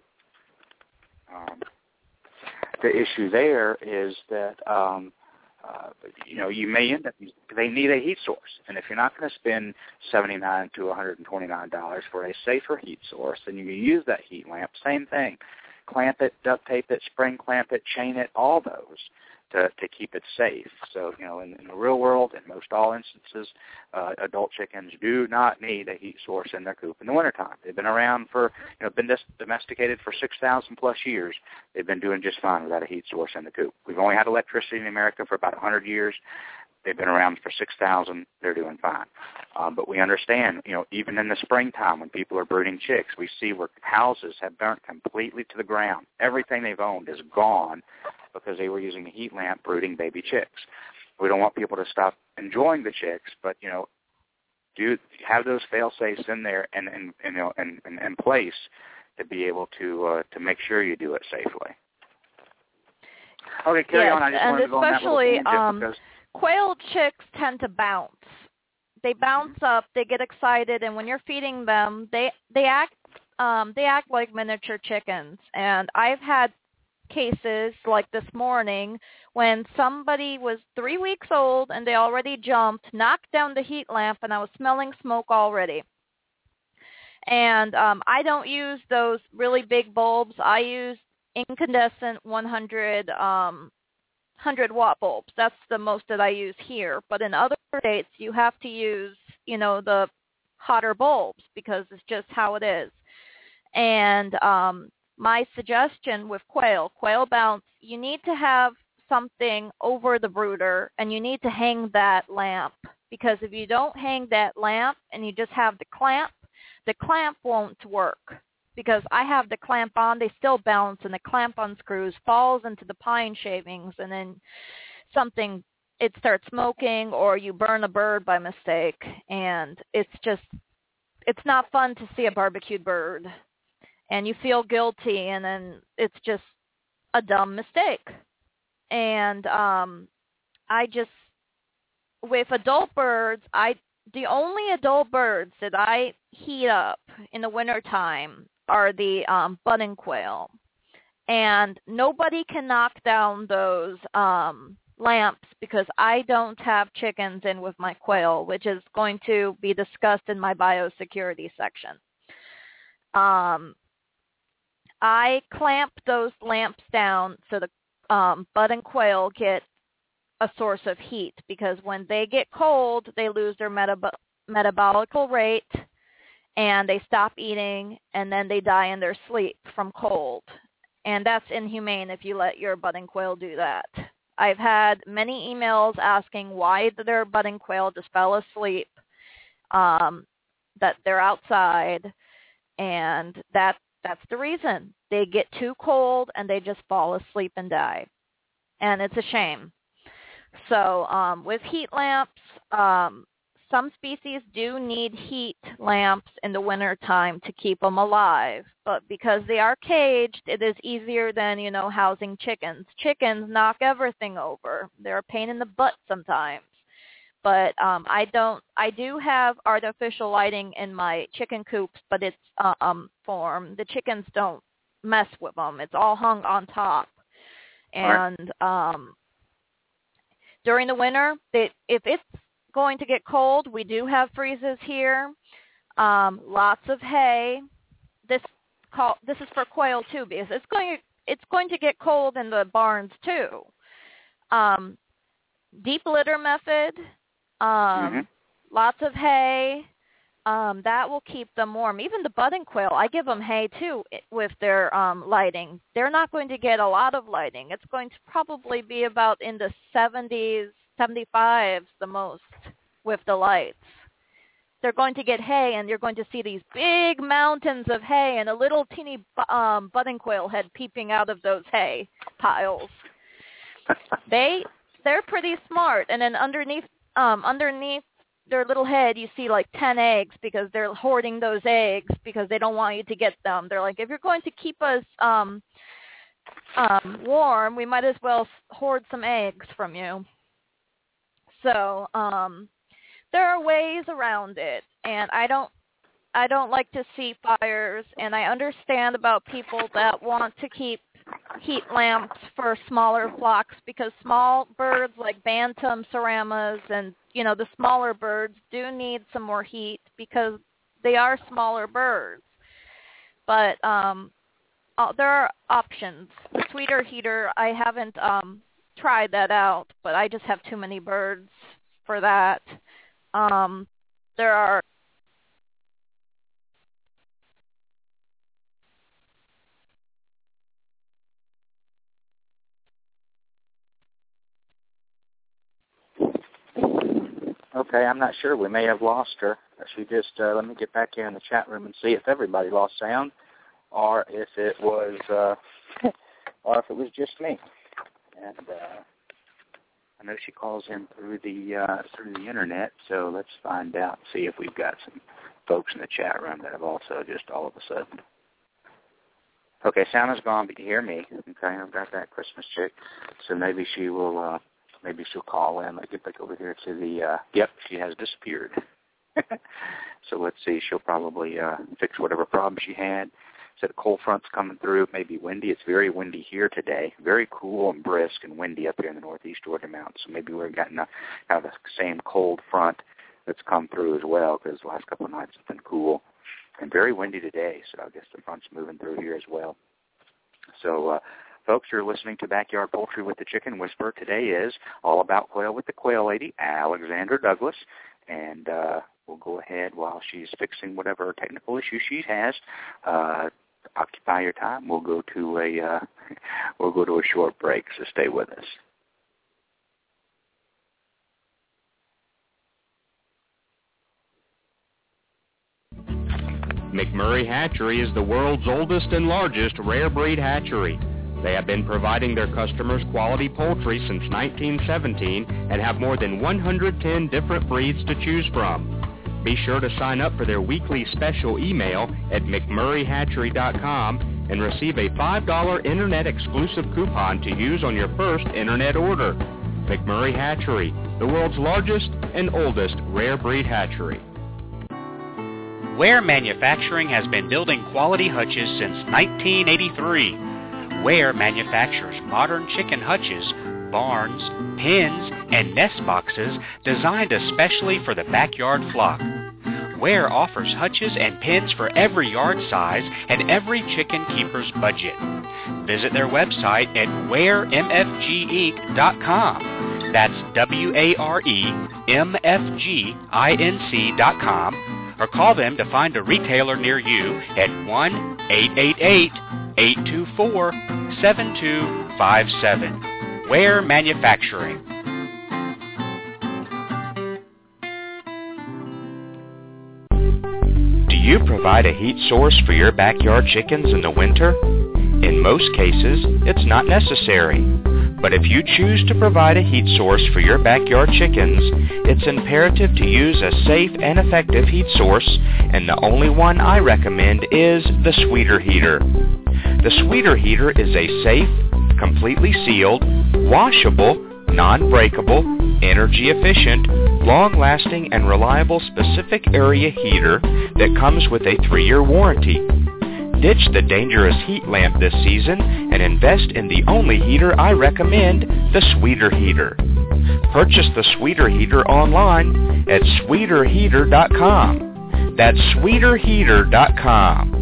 the issue there is that, you know, you may end up, they need a heat source. And if you're not going to spend $79 to $129 for a safer heat source, then you can use that heat lamp. Same thing. Clamp it, duct tape it, spring clamp it, chain it, all those to keep it safe. So, you know, in the real world, in most all instances, adult chickens do not need a heat source in their coop in the wintertime. They've been around for, you know, been domesticated for 6,000 plus years. They've been doing just fine without a heat source in the coop. We've only had electricity in America for about 100 years. They've been around for 6,000. They're doing fine. But we understand, you know, even in the springtime when people are brooding chicks, we see where houses have burnt completely to the ground. Everything they've owned is gone because they were using a heat lamp brooding baby chicks. We don't want people to stop enjoying the chicks, but, you know, do have those fail-safes in there and you know, in place to be able to make sure you do it safely. Okay, carry on. I just wanted to go on that little tangent because quail chicks tend to bounce. They bounce up, they get excited, and when you're feeding them, they act like miniature chickens. And I've had cases like this morning when somebody was 3 weeks old and they already jumped, knocked down the heat lamp, and I was smelling smoke already. And I don't use those really big bulbs. I use incandescent 100-watt bulbs. That's the most that I use here. But in other states, you have to use, you know, the hotter bulbs because it's just how it is. And my suggestion with quail bounce, you need to have something over the brooder, and you need to hang that lamp, because if you don't hang that lamp and you just have the clamp won't work. Because I have the clamp on, they still bounce, and the clamp unscrews, falls into the pine shavings, and then it starts smoking, or you burn a bird by mistake, and it's not fun to see a barbecued bird. And you feel guilty, and then it's just a dumb mistake. and with adult birds, the only adult birds that I heat up in the wintertime are the budding quail. And nobody can knock down those lamps because I don't have chickens in with my quail, which is going to be discussed in my biosecurity section. I clamp those lamps down so the budding quail get a source of heat, because when they get cold, they lose their metabolical rate, and they stop eating, and then they die in their sleep from cold. And that's inhumane if you let your budding quail do that. I've had many emails asking why their budding quail just fell asleep, that they're outside, and that's the reason. They get too cold, and they just fall asleep and die. And it's a shame. So with heat lamps, some species do need heat lamps in the wintertime to keep them alive. But because they are caged, it is easier than, housing chickens. Chickens knock everything over. They're a pain in the butt sometimes. But I do have artificial lighting in my chicken coops, but it's form. The chickens don't mess with them. It's all hung on top. And during the winter, if it's going to get cold, we do have freezes here. Lots of hay. This is for quail too, because it's going to get cold in the barns too. Deep litter method. Lots of hay. That will keep them warm. Even the budding quail, I give them hay too with their lighting. They're not going to get a lot of lighting. It's going to probably be about in the 70s, 75s the most with the lights. They're going to get hay, and you're going to see these big mountains of hay and a little teeny budding quail head peeping out of those hay piles. They're pretty smart, and then underneath their little head, you see like 10 eggs, because they're hoarding those eggs because they don't want you to get them. They're like, if you're going to keep us warm, we might as well hoard some eggs from you. So there are ways around it, and I don't like to see fires, and I understand about people that want to keep heat lamps for smaller flocks, because small birds like bantam, seramas, and the smaller birds do need some more heat because they are smaller birds. But there are options. The sweeter heater, I haven't tried that out, but I just have too many birds for that. There are Okay, I'm not sure. We may have lost her. She just, let me get back here in the chat room and see if everybody lost sound, or if it was just me. And I know she calls in through the internet, so let's find out, see if we've got some folks in the chat room that have also just all of a sudden. Okay, sound is gone, but you hear me. Okay, I've got that Christmas chick, so maybe she will. Maybe she'll call in. Let's get back over here to the, yep, she has disappeared. So let's see, she'll probably fix whatever problem she had. Said a cold front's coming through. It may be windy. It's very windy here today. Very cool and brisk and windy up here in the northeast Georgia mountains. So maybe we're getting kind of the same cold front that's come through as well, because the last couple of nights have been cool. And very windy today, so I guess the front's moving through here as well. So, folks, you're listening to Backyard Poultry with the Chicken Whisperer. Today is all about quail with the quail lady, Alexandra Douglas, and we'll go ahead while she's fixing whatever technical issue she has. Occupy your time. We'll go to a short break, so stay with us. McMurray Hatchery is the world's oldest and largest rare breed hatchery. They have been providing their customers quality poultry since 1917 and have more than 110 different breeds to choose from. Be sure to sign up for their weekly special email at McMurrayhatchery.com and receive a $5 Internet-exclusive coupon to use on your first Internet order. McMurray Hatchery, the world's largest and oldest rare breed hatchery. Ware Manufacturing has been building quality hutches since 1983. Ware manufactures modern chicken hutches, barns, pens, and nest boxes designed especially for the backyard flock. Ware offers hutches and pens for every yard size and every chicken keeper's budget. Visit their website at waremfginc.com. That's WAREMFGINC.com, or call them to find a retailer near you at 1-888-824-7257. Ware Manufacturing. Do you provide a heat source for your backyard chickens in the winter? In most cases, it's not necessary. But if you choose to provide a heat source for your backyard chickens, it's imperative to use a safe and effective heat source, and the only one I recommend is the Sweeter Heater. The Sweeter Heater is a safe, completely sealed, washable, non-breakable, energy-efficient, long-lasting, and reliable specific area heater that comes with a 3-year warranty. Ditch the dangerous heat lamp this season and invest in the only heater I recommend, the Sweeter Heater. Purchase the Sweeter Heater online at sweeterheater.com. That's sweeterheater.com.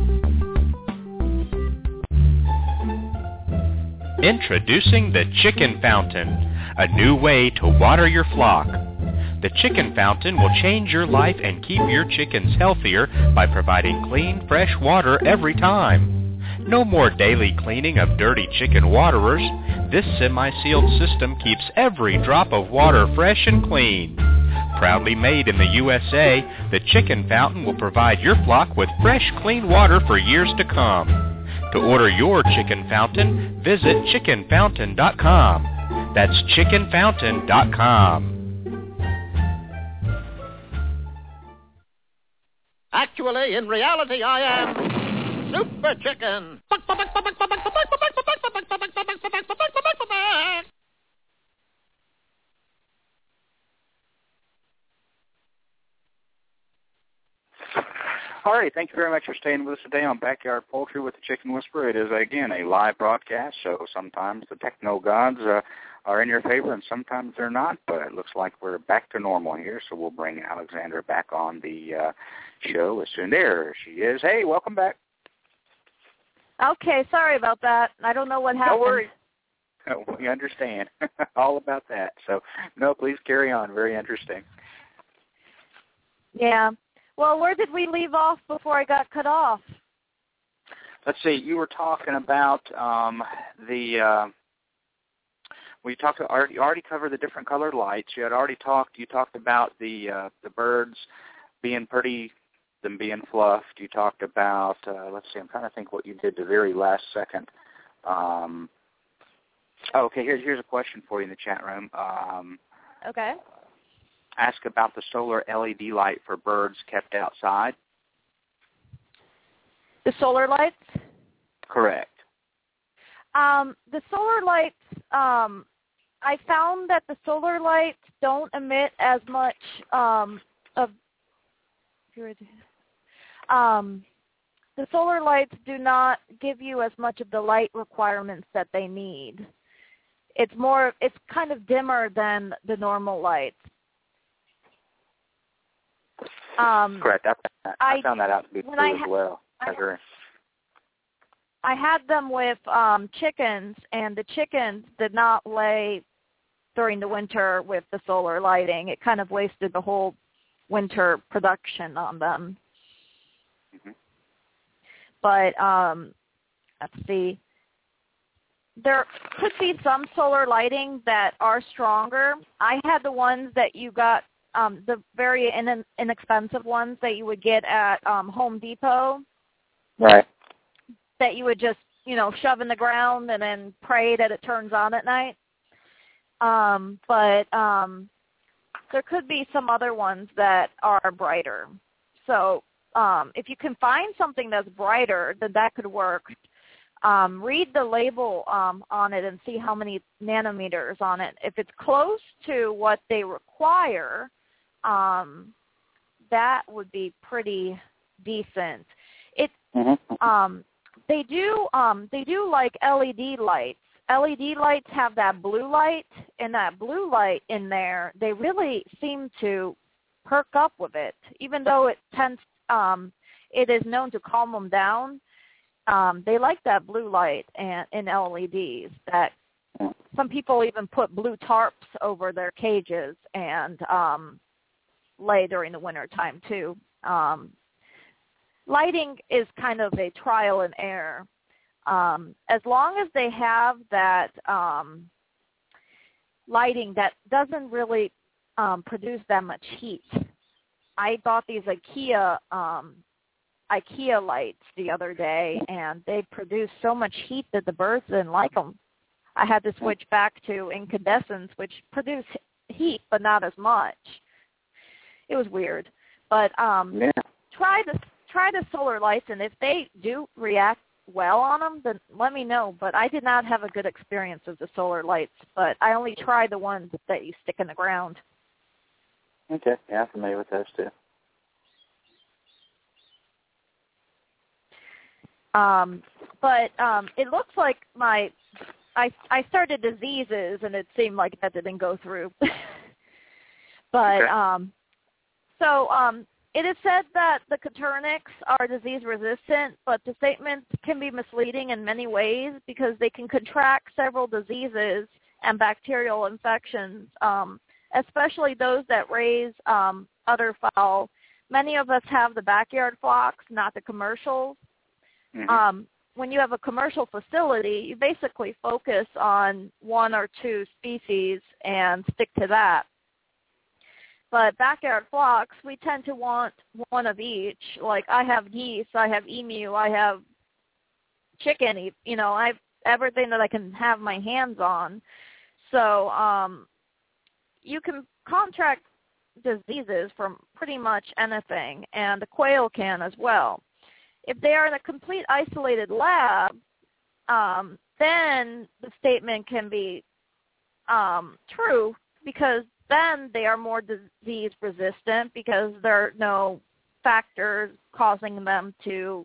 Introducing the Chicken Fountain, a new way to water your flock. The Chicken Fountain will change your life and keep your chickens healthier by providing clean, fresh water every time. No more daily cleaning of dirty chicken waterers. This semi-sealed system keeps every drop of water fresh and clean. Proudly made in the USA, the Chicken Fountain will provide your flock with fresh, clean water for years to come. To order your Chicken Fountain, visit chickenfountain.com. That's chickenfountain.com. Actually, in reality, I am Super Chicken. All right, thank you very much for staying with us today on Backyard Poultry with the Chicken Whisperer. It is, again, a live broadcast, so sometimes the techno gods are in your favor and sometimes they're not, but it looks like we're back to normal here, so we'll bring Alexandra back on the show as soon. There she is. Hey, welcome back. Okay, sorry about that. I don't know what happened. No worries. Oh, we understand all about that. So, no, please carry on. Very interesting. Yeah. Well, where did we leave off before I got cut off? Let's see. You were talking about you already covered the different colored lights. You talked about the birds being pretty, them being fluffed. You talked about, let's see, I'm trying to think what you did the very last second. Okay, here's a question for you in the chat room. Okay. Ask about the solar LED light for birds kept outside. The solar lights? Correct. The solar lights, I found that the solar lights don't emit as much the solar lights do not give you as much of the light requirements that they need. It's kind of dimmer than the normal lights. Correct. I found that out to be true as well. I agree. I had them with chickens, and the chickens did not lay during the winter with the solar lighting. It kind of wasted the whole winter production on them. Mm-hmm. But let's see. There could be some solar lighting that are stronger. I had the ones that you got, the very inexpensive ones that you would get at Home Depot. Right. That you would just, shove in the ground and then pray that it turns on at night. But there could be some other ones that are brighter. So if you can find something that's brighter, then that could work. read the label on it and see how many nanometers on it. If it's close to what they require, that would be pretty decent. They do like LED lights. LED lights have that blue light, and that blue light in there, they really seem to perk up with it, even though it is known to calm them down. They like that blue light in LEDs. That some people even put blue tarps over their cages and lay during the winter time too. Lighting is kind of a trial and error. As long as they have that lighting that doesn't really produce that much heat. I bought these IKEA lights the other day, and they produced so much heat that the birds didn't like them. I had to switch back to incandescents, which produce heat but not as much. It was weird, but try the solar lights, and if they do react well on them, then let me know. But I did not have a good experience with the solar lights, but I only tried the ones that you stick in the ground. Okay, yeah, I'm familiar with those too. But it looks like I started diseases, and it seemed like that didn't go through. But it is said that the Coturnix are disease resistant, but the statement can be misleading in many ways because they can contract several diseases and bacterial infections, especially those that raise other fowl. Many of us have the backyard flocks, not the commercials. Mm-hmm. When you have a commercial facility, you basically focus on one or two species and stick to that. But backyard flocks, we tend to want one of each. Like I have geese, I have emu, I have chicken. I have everything that I can have my hands on. So you can contract diseases from pretty much anything, and the quail can as well. If they are in a complete isolated lab, then the statement can be true, because then they are more disease resistant because there are no factors causing them to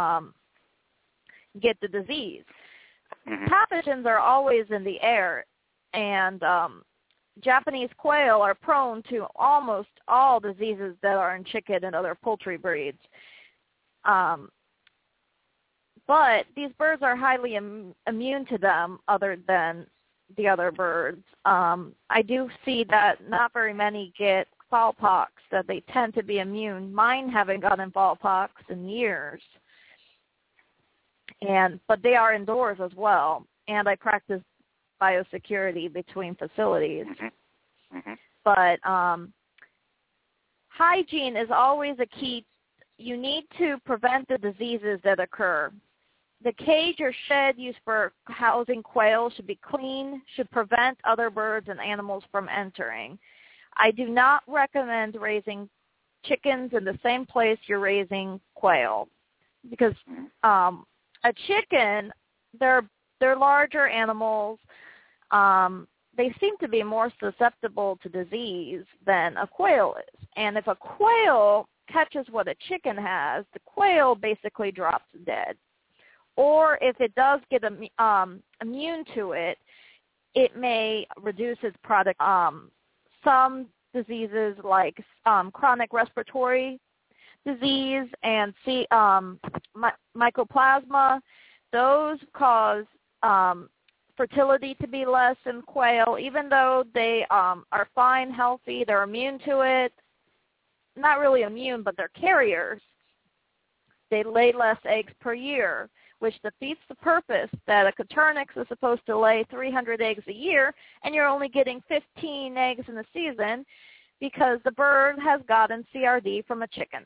get the disease. Mm-hmm. Pathogens are always in the air, and Japanese quail are prone to almost all diseases that are in chicken and other poultry breeds. But these birds are highly immune to them other than the other birds. I do see that not very many get fowlpox, that they tend to be immune. Mine haven't gotten fowlpox in years. But they are indoors as well, and I practice biosecurity between facilities. Mm-hmm. Mm-hmm. But hygiene is always a key. You need to prevent the diseases that occur. The cage or shed used for housing quail should be clean, should prevent other birds and animals from entering. I do not recommend raising chickens in the same place you're raising quail, because a chicken, they're larger animals. They seem to be more susceptible to disease than a quail is. And if a quail catches what a chicken has, the quail basically drops dead. Or if it does get immune to it, it may reduce its product. Some diseases like chronic respiratory disease and mycoplasma, those cause fertility to be less in quail. Even though they are fine, healthy, they're immune to it. Not really immune, but they're carriers. They lay less eggs per year, which defeats the purpose that a Coturnix is supposed to lay 300 eggs a year, and you're only getting 15 eggs in the season because the bird has gotten CRD from a chicken.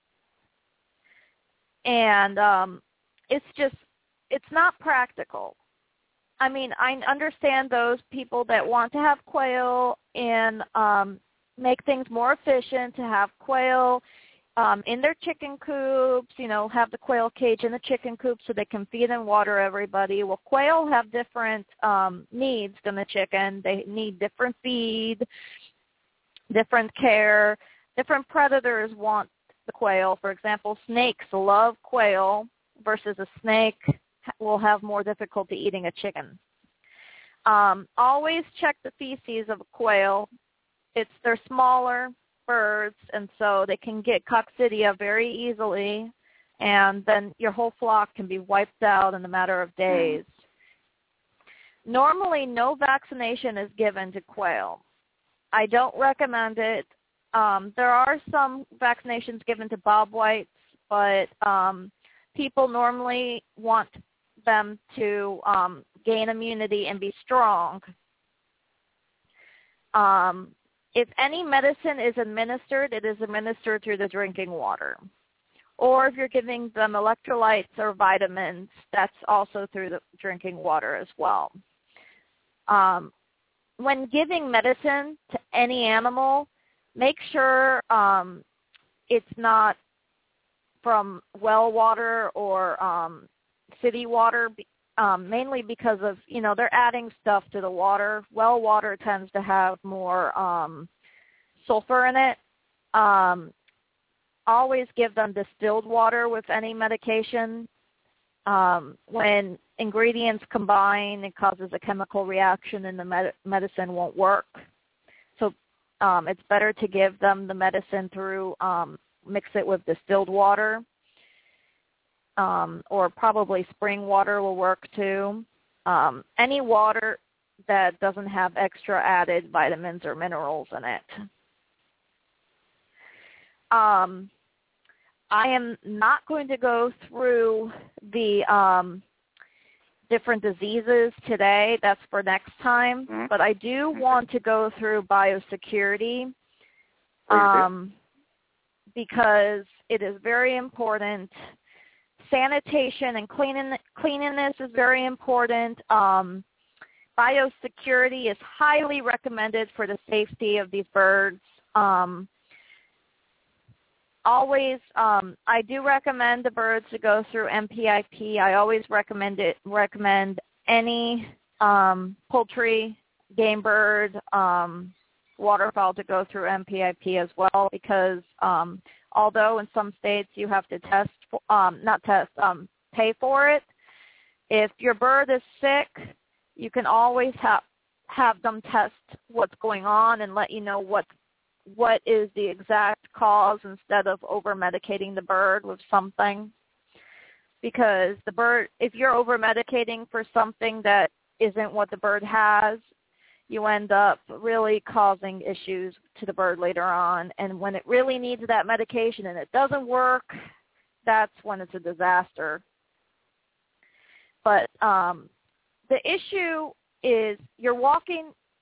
And it's not practical. I mean, I understand those people that want to have quail and make things more efficient, to have quail in their chicken coops, have the quail cage in the chicken coop so they can feed and water everybody. Well, quail have different needs than the chicken. They need different feed, different care. Different predators want the quail. For example, snakes love quail versus a snake will have more difficulty eating a chicken. Always check the feces of a quail. They're smaller birds, and so they can get coccidia very easily, and then your whole flock can be wiped out in a matter of days. Normally, no vaccination is given to quail. I don't recommend it. There are some vaccinations given to bobwhites, but people normally want them to gain immunity and be strong. If any medicine is administered, it is administered through the drinking water. Or if you're giving them electrolytes or vitamins, that's also through the drinking water as well. When giving medicine to any animal, make sure it's not from well water or city water, mainly because of, they're adding stuff to the water. Well water tends to have more sulfur in it. Always give them distilled water with any medication. When ingredients combine, it causes a chemical reaction and the medicine won't work. So it's better to give them the medicine through, mix it with distilled water. Or probably spring water will work too. Any water that doesn't have extra added vitamins or minerals in it. I am not going to go through the different diseases today. That's for next time. But I do want to go through biosecurity because it is very important. Sanitation and cleanliness is very important. Biosecurity is highly recommended for the safety of these birds. Always, I do recommend the birds to go through MPIP. I always recommend any poultry, game bird, waterfowl to go through MPIP as well because although in some states you have to pay for it, if your bird is sick, you can always have them test what's going on and let you know what is the exact cause instead of over-medicating the bird with something. Because the bird, if you're over-medicating for something that isn't what the bird has, you end up really causing issues to the bird later on. And when it really needs that medication and it doesn't work, that's when it's a disaster. But the issue is you're walking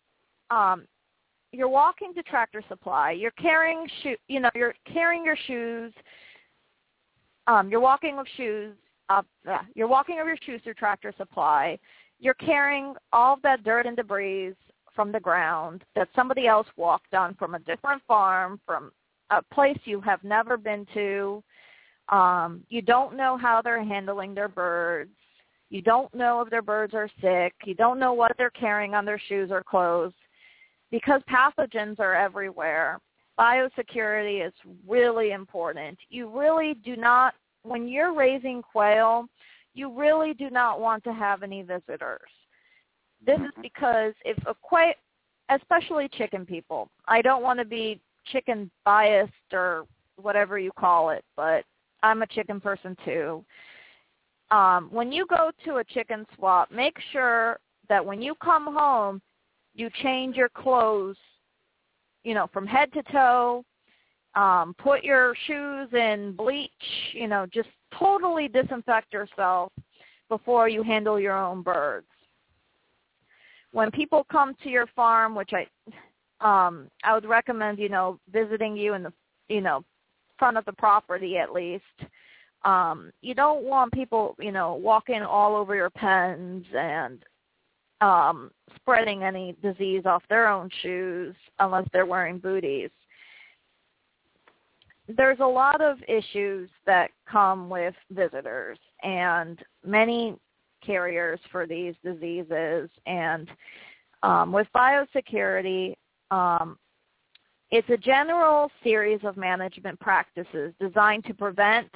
to Tractor Supply. You're carrying you're carrying your shoes. You're walking with shoes. You're walking with your shoes through Tractor Supply. You're carrying all of that dirt and debris from the ground that somebody else walked on from a different farm, from a place you have never been to. You don't know how they're handling their birds. You don't know if their birds are sick. You don't know what they're carrying on their shoes or clothes. Because pathogens are everywhere, biosecurity is really important. You really do not, when you're raising quail, you really do not want to have any visitors. This is because if a quail, especially chicken people, I don't want to be chicken biased or whatever you call it, but I'm a chicken person too. When you go to a chicken swap, make sure that when you come home, you change your clothes, from head to toe, put your shoes in bleach, just totally disinfect yourself before you handle your own birds. When people come to your farm, which I would recommend, visiting you in the, front of the property at least. You don't want people, walking all over your pens and spreading any disease off their own shoes unless they're wearing booties. there's a lot of issues that come with visitors and many carriers for these diseases. And with biosecurity, it's a general series of management practices designed to prevent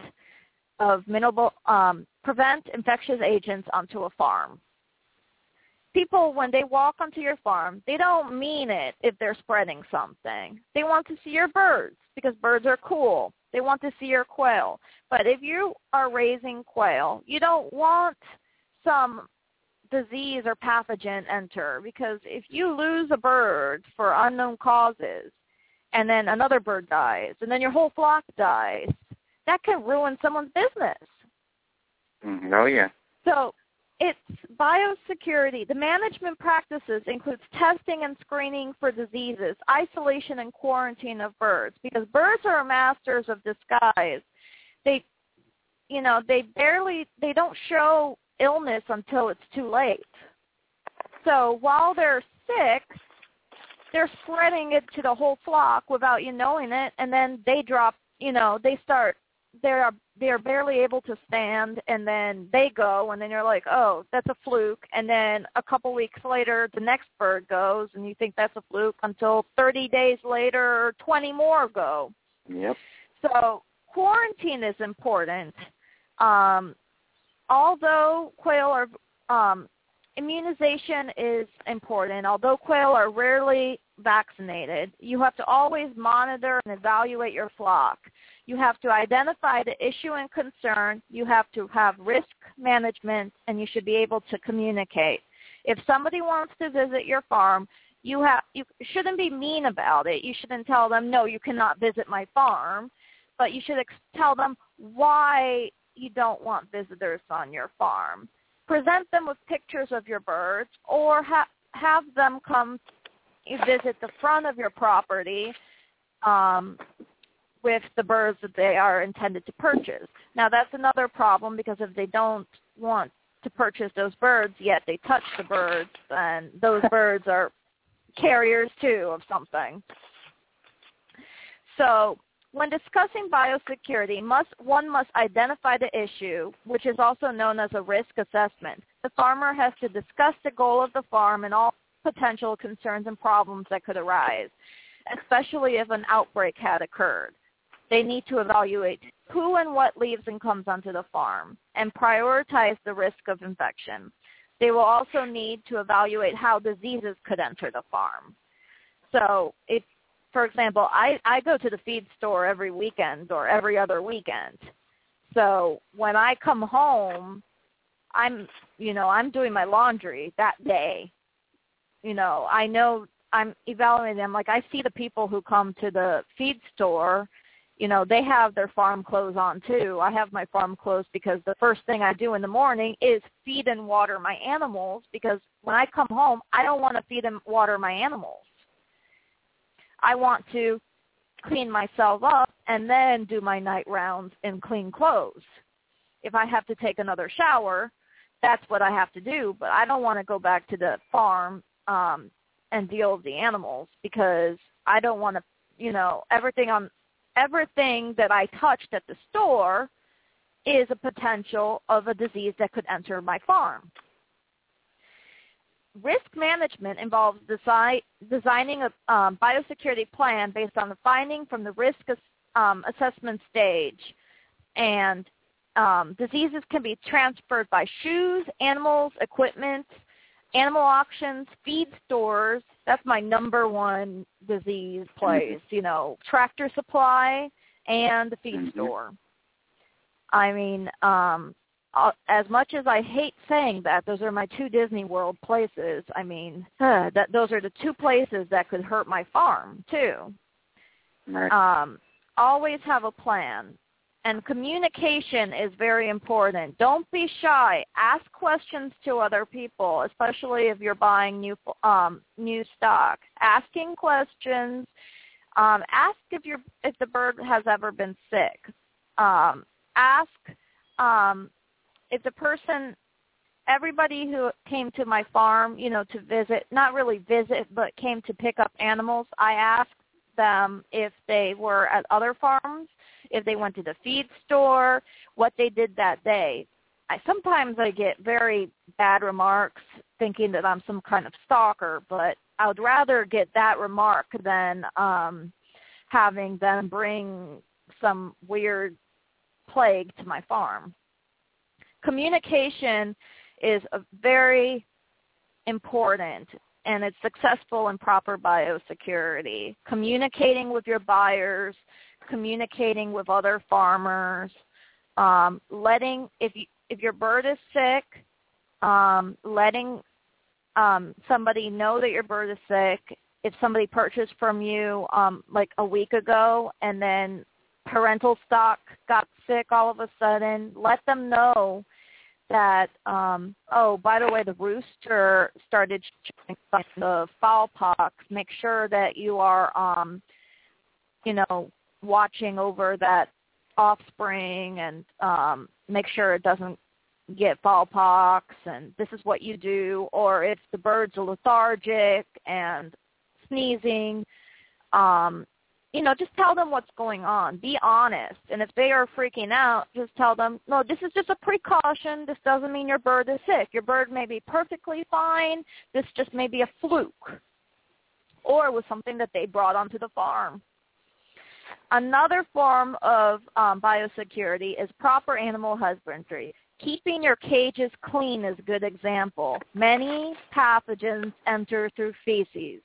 infectious agents onto a farm. People, when they walk onto your farm, they don't mean it if they're spreading something. They want to see your birds because birds are cool. They want to see your quail. But if you are raising quail, you don't want some disease or pathogen enter, because if you lose a bird for unknown causes and then another bird dies and then your whole flock dies, that can ruin someone's business. Oh, yeah. So it's biosecurity. The management practices includes testing and screening for diseases, isolation and quarantine of birds, because birds are masters of disguise. They don't show illness until it's too late. So while they're sick, they're spreading it to the whole flock without you knowing it, and then they drop, they're barely able to stand, and then they go, and then you're like, oh, that's a fluke. And then a couple weeks later, the next bird goes, and you think that's a fluke until 30 days later, 20 more go. Yep. So quarantine is important. Although quail are, immunization is important. Although quail are rarely vaccinated, you have to always monitor and evaluate your flock. You have to identify the issue and concern. You have to have risk management, and you should be able to communicate. If somebody wants to visit your farm, you shouldn't be mean about it. You shouldn't tell them, no, you cannot visit my farm, but you should tell them why you don't want visitors on your farm. Present them with pictures of your birds, or have them come visit the front of your property with the birds that they are intended to purchase. Now, that's another problem, because if they don't want to purchase those birds, yet they touch the birds, and those birds are carriers, too, of something. So when discussing biosecurity, one must identify the issue, which is also known as a risk assessment. The farmer has to discuss the goal of the farm and all potential concerns and problems that could arise, especially if an outbreak had occurred. They need to evaluate who and what leaves and comes onto the farm and prioritize the risk of infection. They will also need to evaluate how diseases could enter the farm. So if, for example, I go to the feed store every weekend or every other weekend. So when I come home, I'm doing my laundry that day. I know I'm evaluating them. Like, I see the people who come to the feed store, they have their farm clothes on too. I have my farm clothes because the first thing I do in the morning is feed and water my animals, because when I come home, I don't want to feed and water my animals. I want to clean myself up and then do my night rounds in clean clothes. If I have to take another shower, that's what I have to do, but I don't want to go back to the farm and deal with the animals, because I don't want to, everything that I touched at the store is a potential of a disease that could enter my farm. Risk management involves designing a biosecurity plan based on the finding from the risk assessment stage. And diseases can be transferred by shoes, animals, equipment, animal auctions, feed stores. That's my number one disease place, Tractor Supply and the feed store. I mean, as much as I hate saying that, those are my two Disney World places. I mean, those are the two places that could hurt my farm, too. Right. Always have a plan. And communication is very important. Don't be shy. Ask questions to other people, especially if you're buying new stock. Asking questions. Ask if the bird has ever been sick. Ask if the person, everybody who came to my farm, to visit, not really visit, but came to pick up animals, I asked them if they were at other farms, if they went to the feed store, what they did that day. Sometimes I get very bad remarks thinking that I'm some kind of stalker, but I would rather get that remark than having them bring some weird plague to my farm. Communication is very important, and it's successful in proper biosecurity. Communicating with your buyers, communicating with other farmers, if your bird is sick, letting somebody know that your bird is sick. If somebody purchased from you like a week ago and then parental stock got sick all of a sudden, let them know that, by the way, the rooster started showing the fowl pox. Make sure that you are, watching over that offspring and make sure it doesn't get fowl pox, and this is what you do. Or if the birds are lethargic and sneezing, just tell them what's going on. Be honest. And if they are freaking out, just tell them, no, this is just a precaution. This doesn't mean your bird is sick. Your bird may be perfectly fine. This just may be a fluke. Or it was something that they brought onto the farm. Another form of biosecurity is proper animal husbandry. Keeping your cages clean is a good example. Many pathogens enter through feces.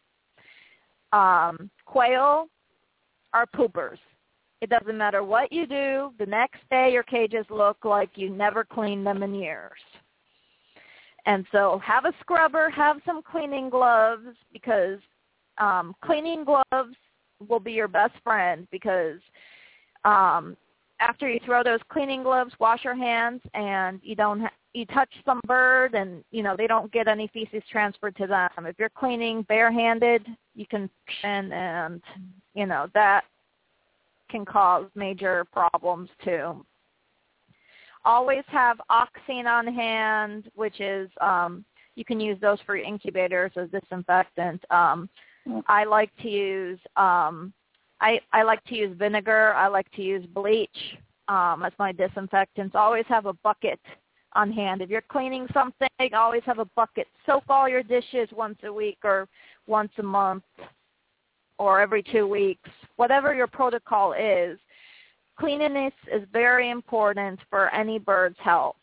Quail are poopers. It doesn't matter what you do. The next day your cages look like you never cleaned them in years. And so have a scrubber, have some cleaning gloves, because cleaning gloves will be your best friend, because after you throw those cleaning gloves, wash your hands, and you touch some bird, and they don't get any feces transferred to them. If you're cleaning barehanded, you can and that can cause major problems too. Always have Oxine on hand, which is you can use those for your incubators as disinfectant. I like to use I like to use vinegar. I like to use bleach as my disinfectants. Always have a bucket on hand. If you're cleaning something, always have a bucket. Soak all your dishes once a week or once a month or every 2 weeks, whatever your protocol is. Cleanliness is very important for any bird's health.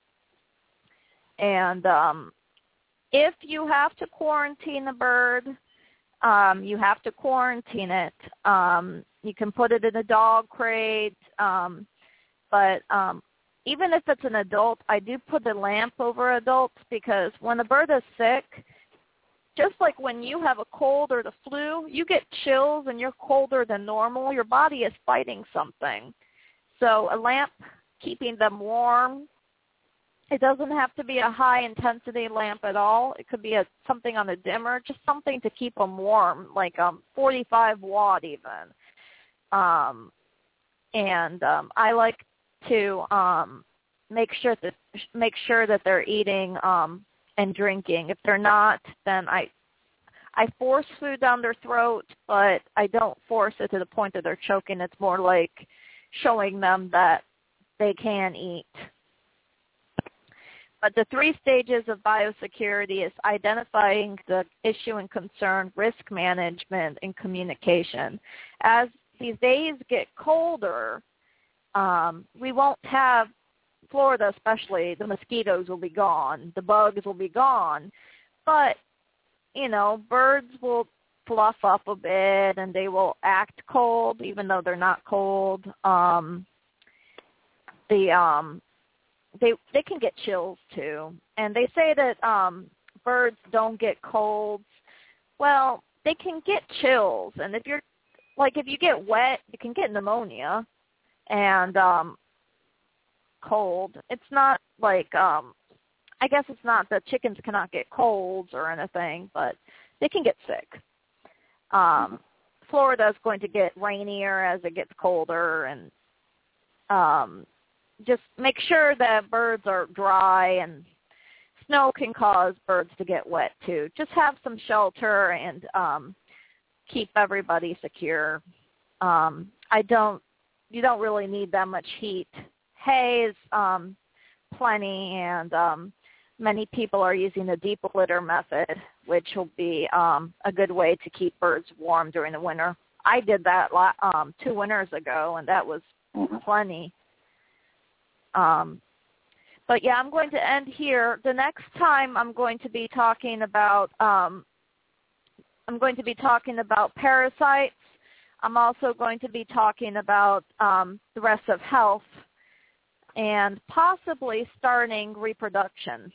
And if you have to quarantine a bird, you have to quarantine it. You can put it in a dog crate, but even if it's an adult, I do put a lamp over adults, because when a bird is sick, just like when you have a cold or the flu, you get chills and you're colder than normal. Your body is fighting something. So a lamp keeping them warm. It doesn't have to be a high-intensity lamp at all. It could be something on a dimmer, just something to keep them warm, like 45 watt even. I like to make sure that they're eating and drinking. If they're not, then I force food down their throat, but I don't force it to the point that they're choking. It's more like showing them that they can eat. But the 3 stages of biosecurity is identifying the issue and concern, risk management, and communication. As these days get colder, we won't have, Florida especially, the mosquitoes will be gone, the bugs will be gone, but, birds will fluff up a bit and they will act cold even though they're not cold. They can get chills too, and they say that birds don't get colds. Well, they can get chills, and if you get wet, you can get pneumonia and cold. It's not like I guess it's not that chickens cannot get colds or anything, but they can get sick. Florida is going to get rainier as it gets colder, and just make sure that birds are dry, and snow can cause birds to get wet too. Just have some shelter and keep everybody secure. I don't you don't really need that much heat. Hay is plenty, and many people are using the deep litter method, which will be a good way to keep birds warm during the winter. I did that 2 winters ago, and that was plenty. But yeah, I'm going to end here. The next time I'm going to be talking about parasites. I'm also going to be talking about the rest of health and possibly starting reproduction.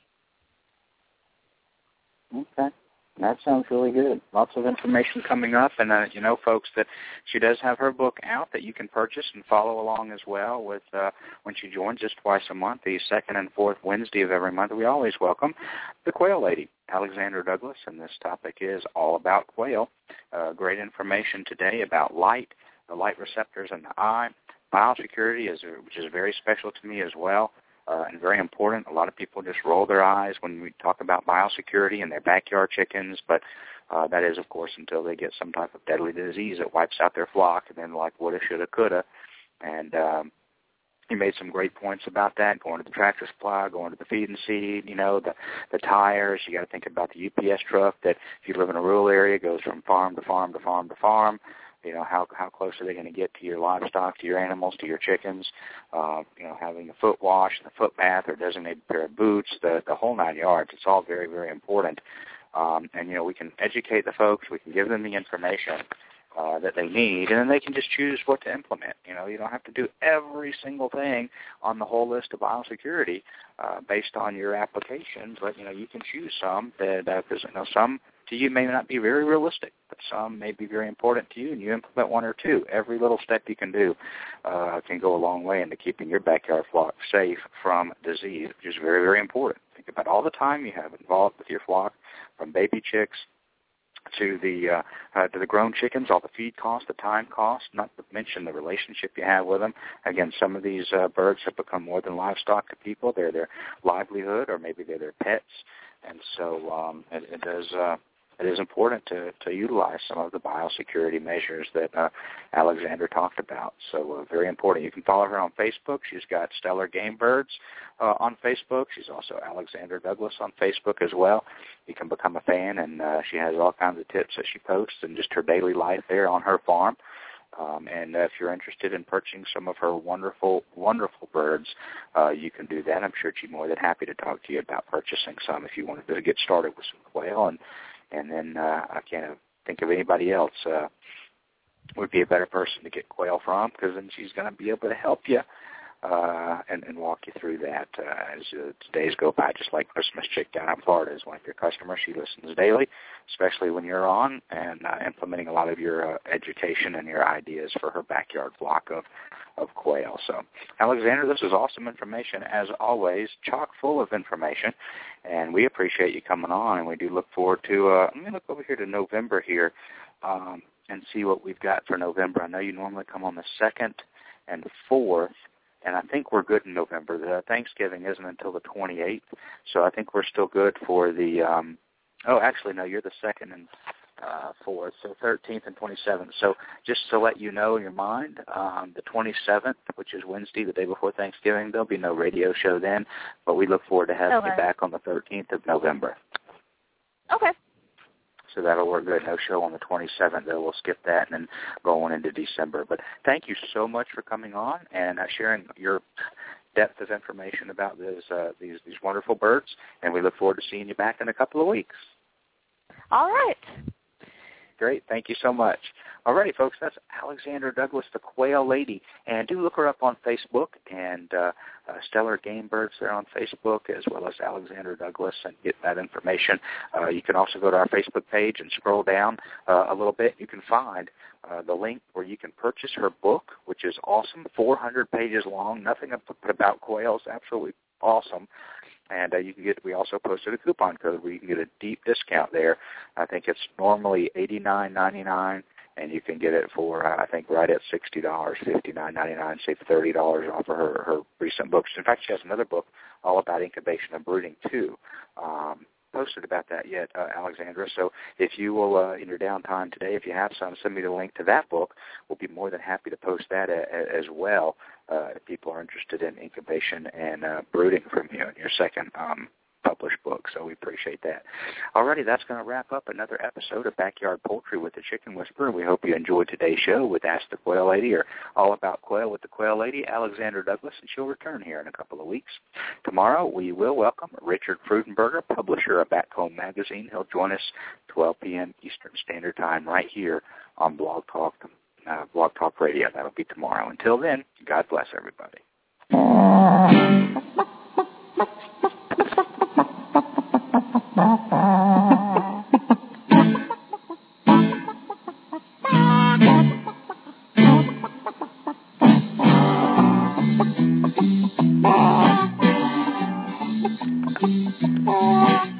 Okay. That sounds really good. Lots of information coming up. And, folks, that she does have her book out that you can purchase and follow along as well with when she joins us twice a month, the second and fourth Wednesday of every month. We always welcome the Quail Lady, Alexandra Douglas, and this topic is all about quail. Great information today about light, the light receptors in the eye, biosecurity, which is very special to me as well. And very important. A lot of people just roll their eyes when we talk about biosecurity and their backyard chickens, but that is, of course, until they get some type of deadly disease that wipes out their flock, and then like woulda, shoulda, coulda. And he made some great points about that, going to the Tractor Supply, going to the feed and seed, the tires. You got to think about the UPS truck that if you live in a rural area goes from farm to farm to farm to farm. How close are they going to get to your livestock, to your animals, to your chickens? Having a foot wash, the foot bath, or designated pair of boots, the whole 9 yards. It's all very, very important. And we can educate the folks. We can give them the information that they need, and then they can just choose what to implement. You don't have to do every single thing on the whole list of biosecurity based on your application, but, you can choose some that some to you may not be very realistic, but some may be very important to you, and you implement 1 or 2. Every little step you can do can go a long way into keeping your backyard flock safe from disease, which is very, very important. Think about all the time you have involved with your flock, from baby chicks to the grown chickens, all the feed costs, the time costs, not to mention the relationship you have with them. Again, some of these birds have become more than livestock to people. They're their livelihood, or maybe they're their pets. And so it is important to utilize some of the biosecurity measures that Alexandra talked about. So very important. You can follow her on Facebook. She's got Stellar Game Birds on Facebook. She's also Alexandra Douglas on Facebook as well. You can become a fan, and she has all kinds of tips that she posts and just her daily life there on her farm. And if you're interested in purchasing some of her wonderful, wonderful birds, you can do that. I'm sure she'd be more than happy to talk to you about purchasing some if you wanted to get started with some quail. And then I can't think of anybody else would be a better person to get quail from, because then she's going to be able to help you and walk you through that as days go by, just like Christmas Chick down in Florida is one of your customers. She listens daily, especially when you're on, and implementing a lot of your education and your ideas for her backyard flock of quail. So, Alexandra, this is awesome information, as always, chock full of information, and we appreciate you coming on, and we do look forward to, I'm going to look over here to November here and see what we've got for November. I know you normally come on the 2nd and 4th, and I think we're good in November. The Thanksgiving isn't until the 28th, so I think we're still good for the, actually, no, you're the 2nd and 4th, so 13th and 27th. So just to let you know in your mind, the 27th, which is Wednesday, the day before Thanksgiving, there'll be no radio show then, but we look forward to having you back on the 13th of November. Okay. So that'll work good. No show on the 27th, though. We'll skip that and then go on into December. But thank you so much for coming on and sharing your depth of information about these wonderful birds, and we look forward to seeing you back in a couple of weeks. All right. Great. Thank you so much. All righty, folks. That's Alexandra Douglas, the Quail Lady. And do look her up on Facebook, and Stellar Game Birds there on Facebook, as well as Alexandra Douglas, and get that information. You can also go to our Facebook page and scroll down a little bit. You can find the link where you can purchase her book, which is awesome, 400 pages long, nothing about quails, absolutely awesome. And you can we also posted a coupon code where you can get a deep discount there. I think it's normally $89.99, and you can get it for, I think, right at $60, $59.99, save $30 off of her recent books. In fact, she has another book all about incubation and brooding, too. posted about that yet, Alexandra. So if you will, in your downtime today, if you have some, send me the link to that book. We'll be more than happy to post that as well if people are interested in incubation and brooding from you in your second published book. So we appreciate that. Alrighty, that's going to wrap up another episode of Backyard Poultry with the Chicken Whisperer. We hope you enjoyed today's show with Ask the Quail Lady, or All About Quail with the Quail Lady, Alexandra Douglas, and she'll return here in a couple of weeks. Tomorrow we will welcome Richard Frudenberger, publisher of Back Home Magazine. He'll join us 12 p.m. Eastern Standard Time right here on Blog Talk Radio. That'll be tomorrow. Until then, God bless everybody. Oh.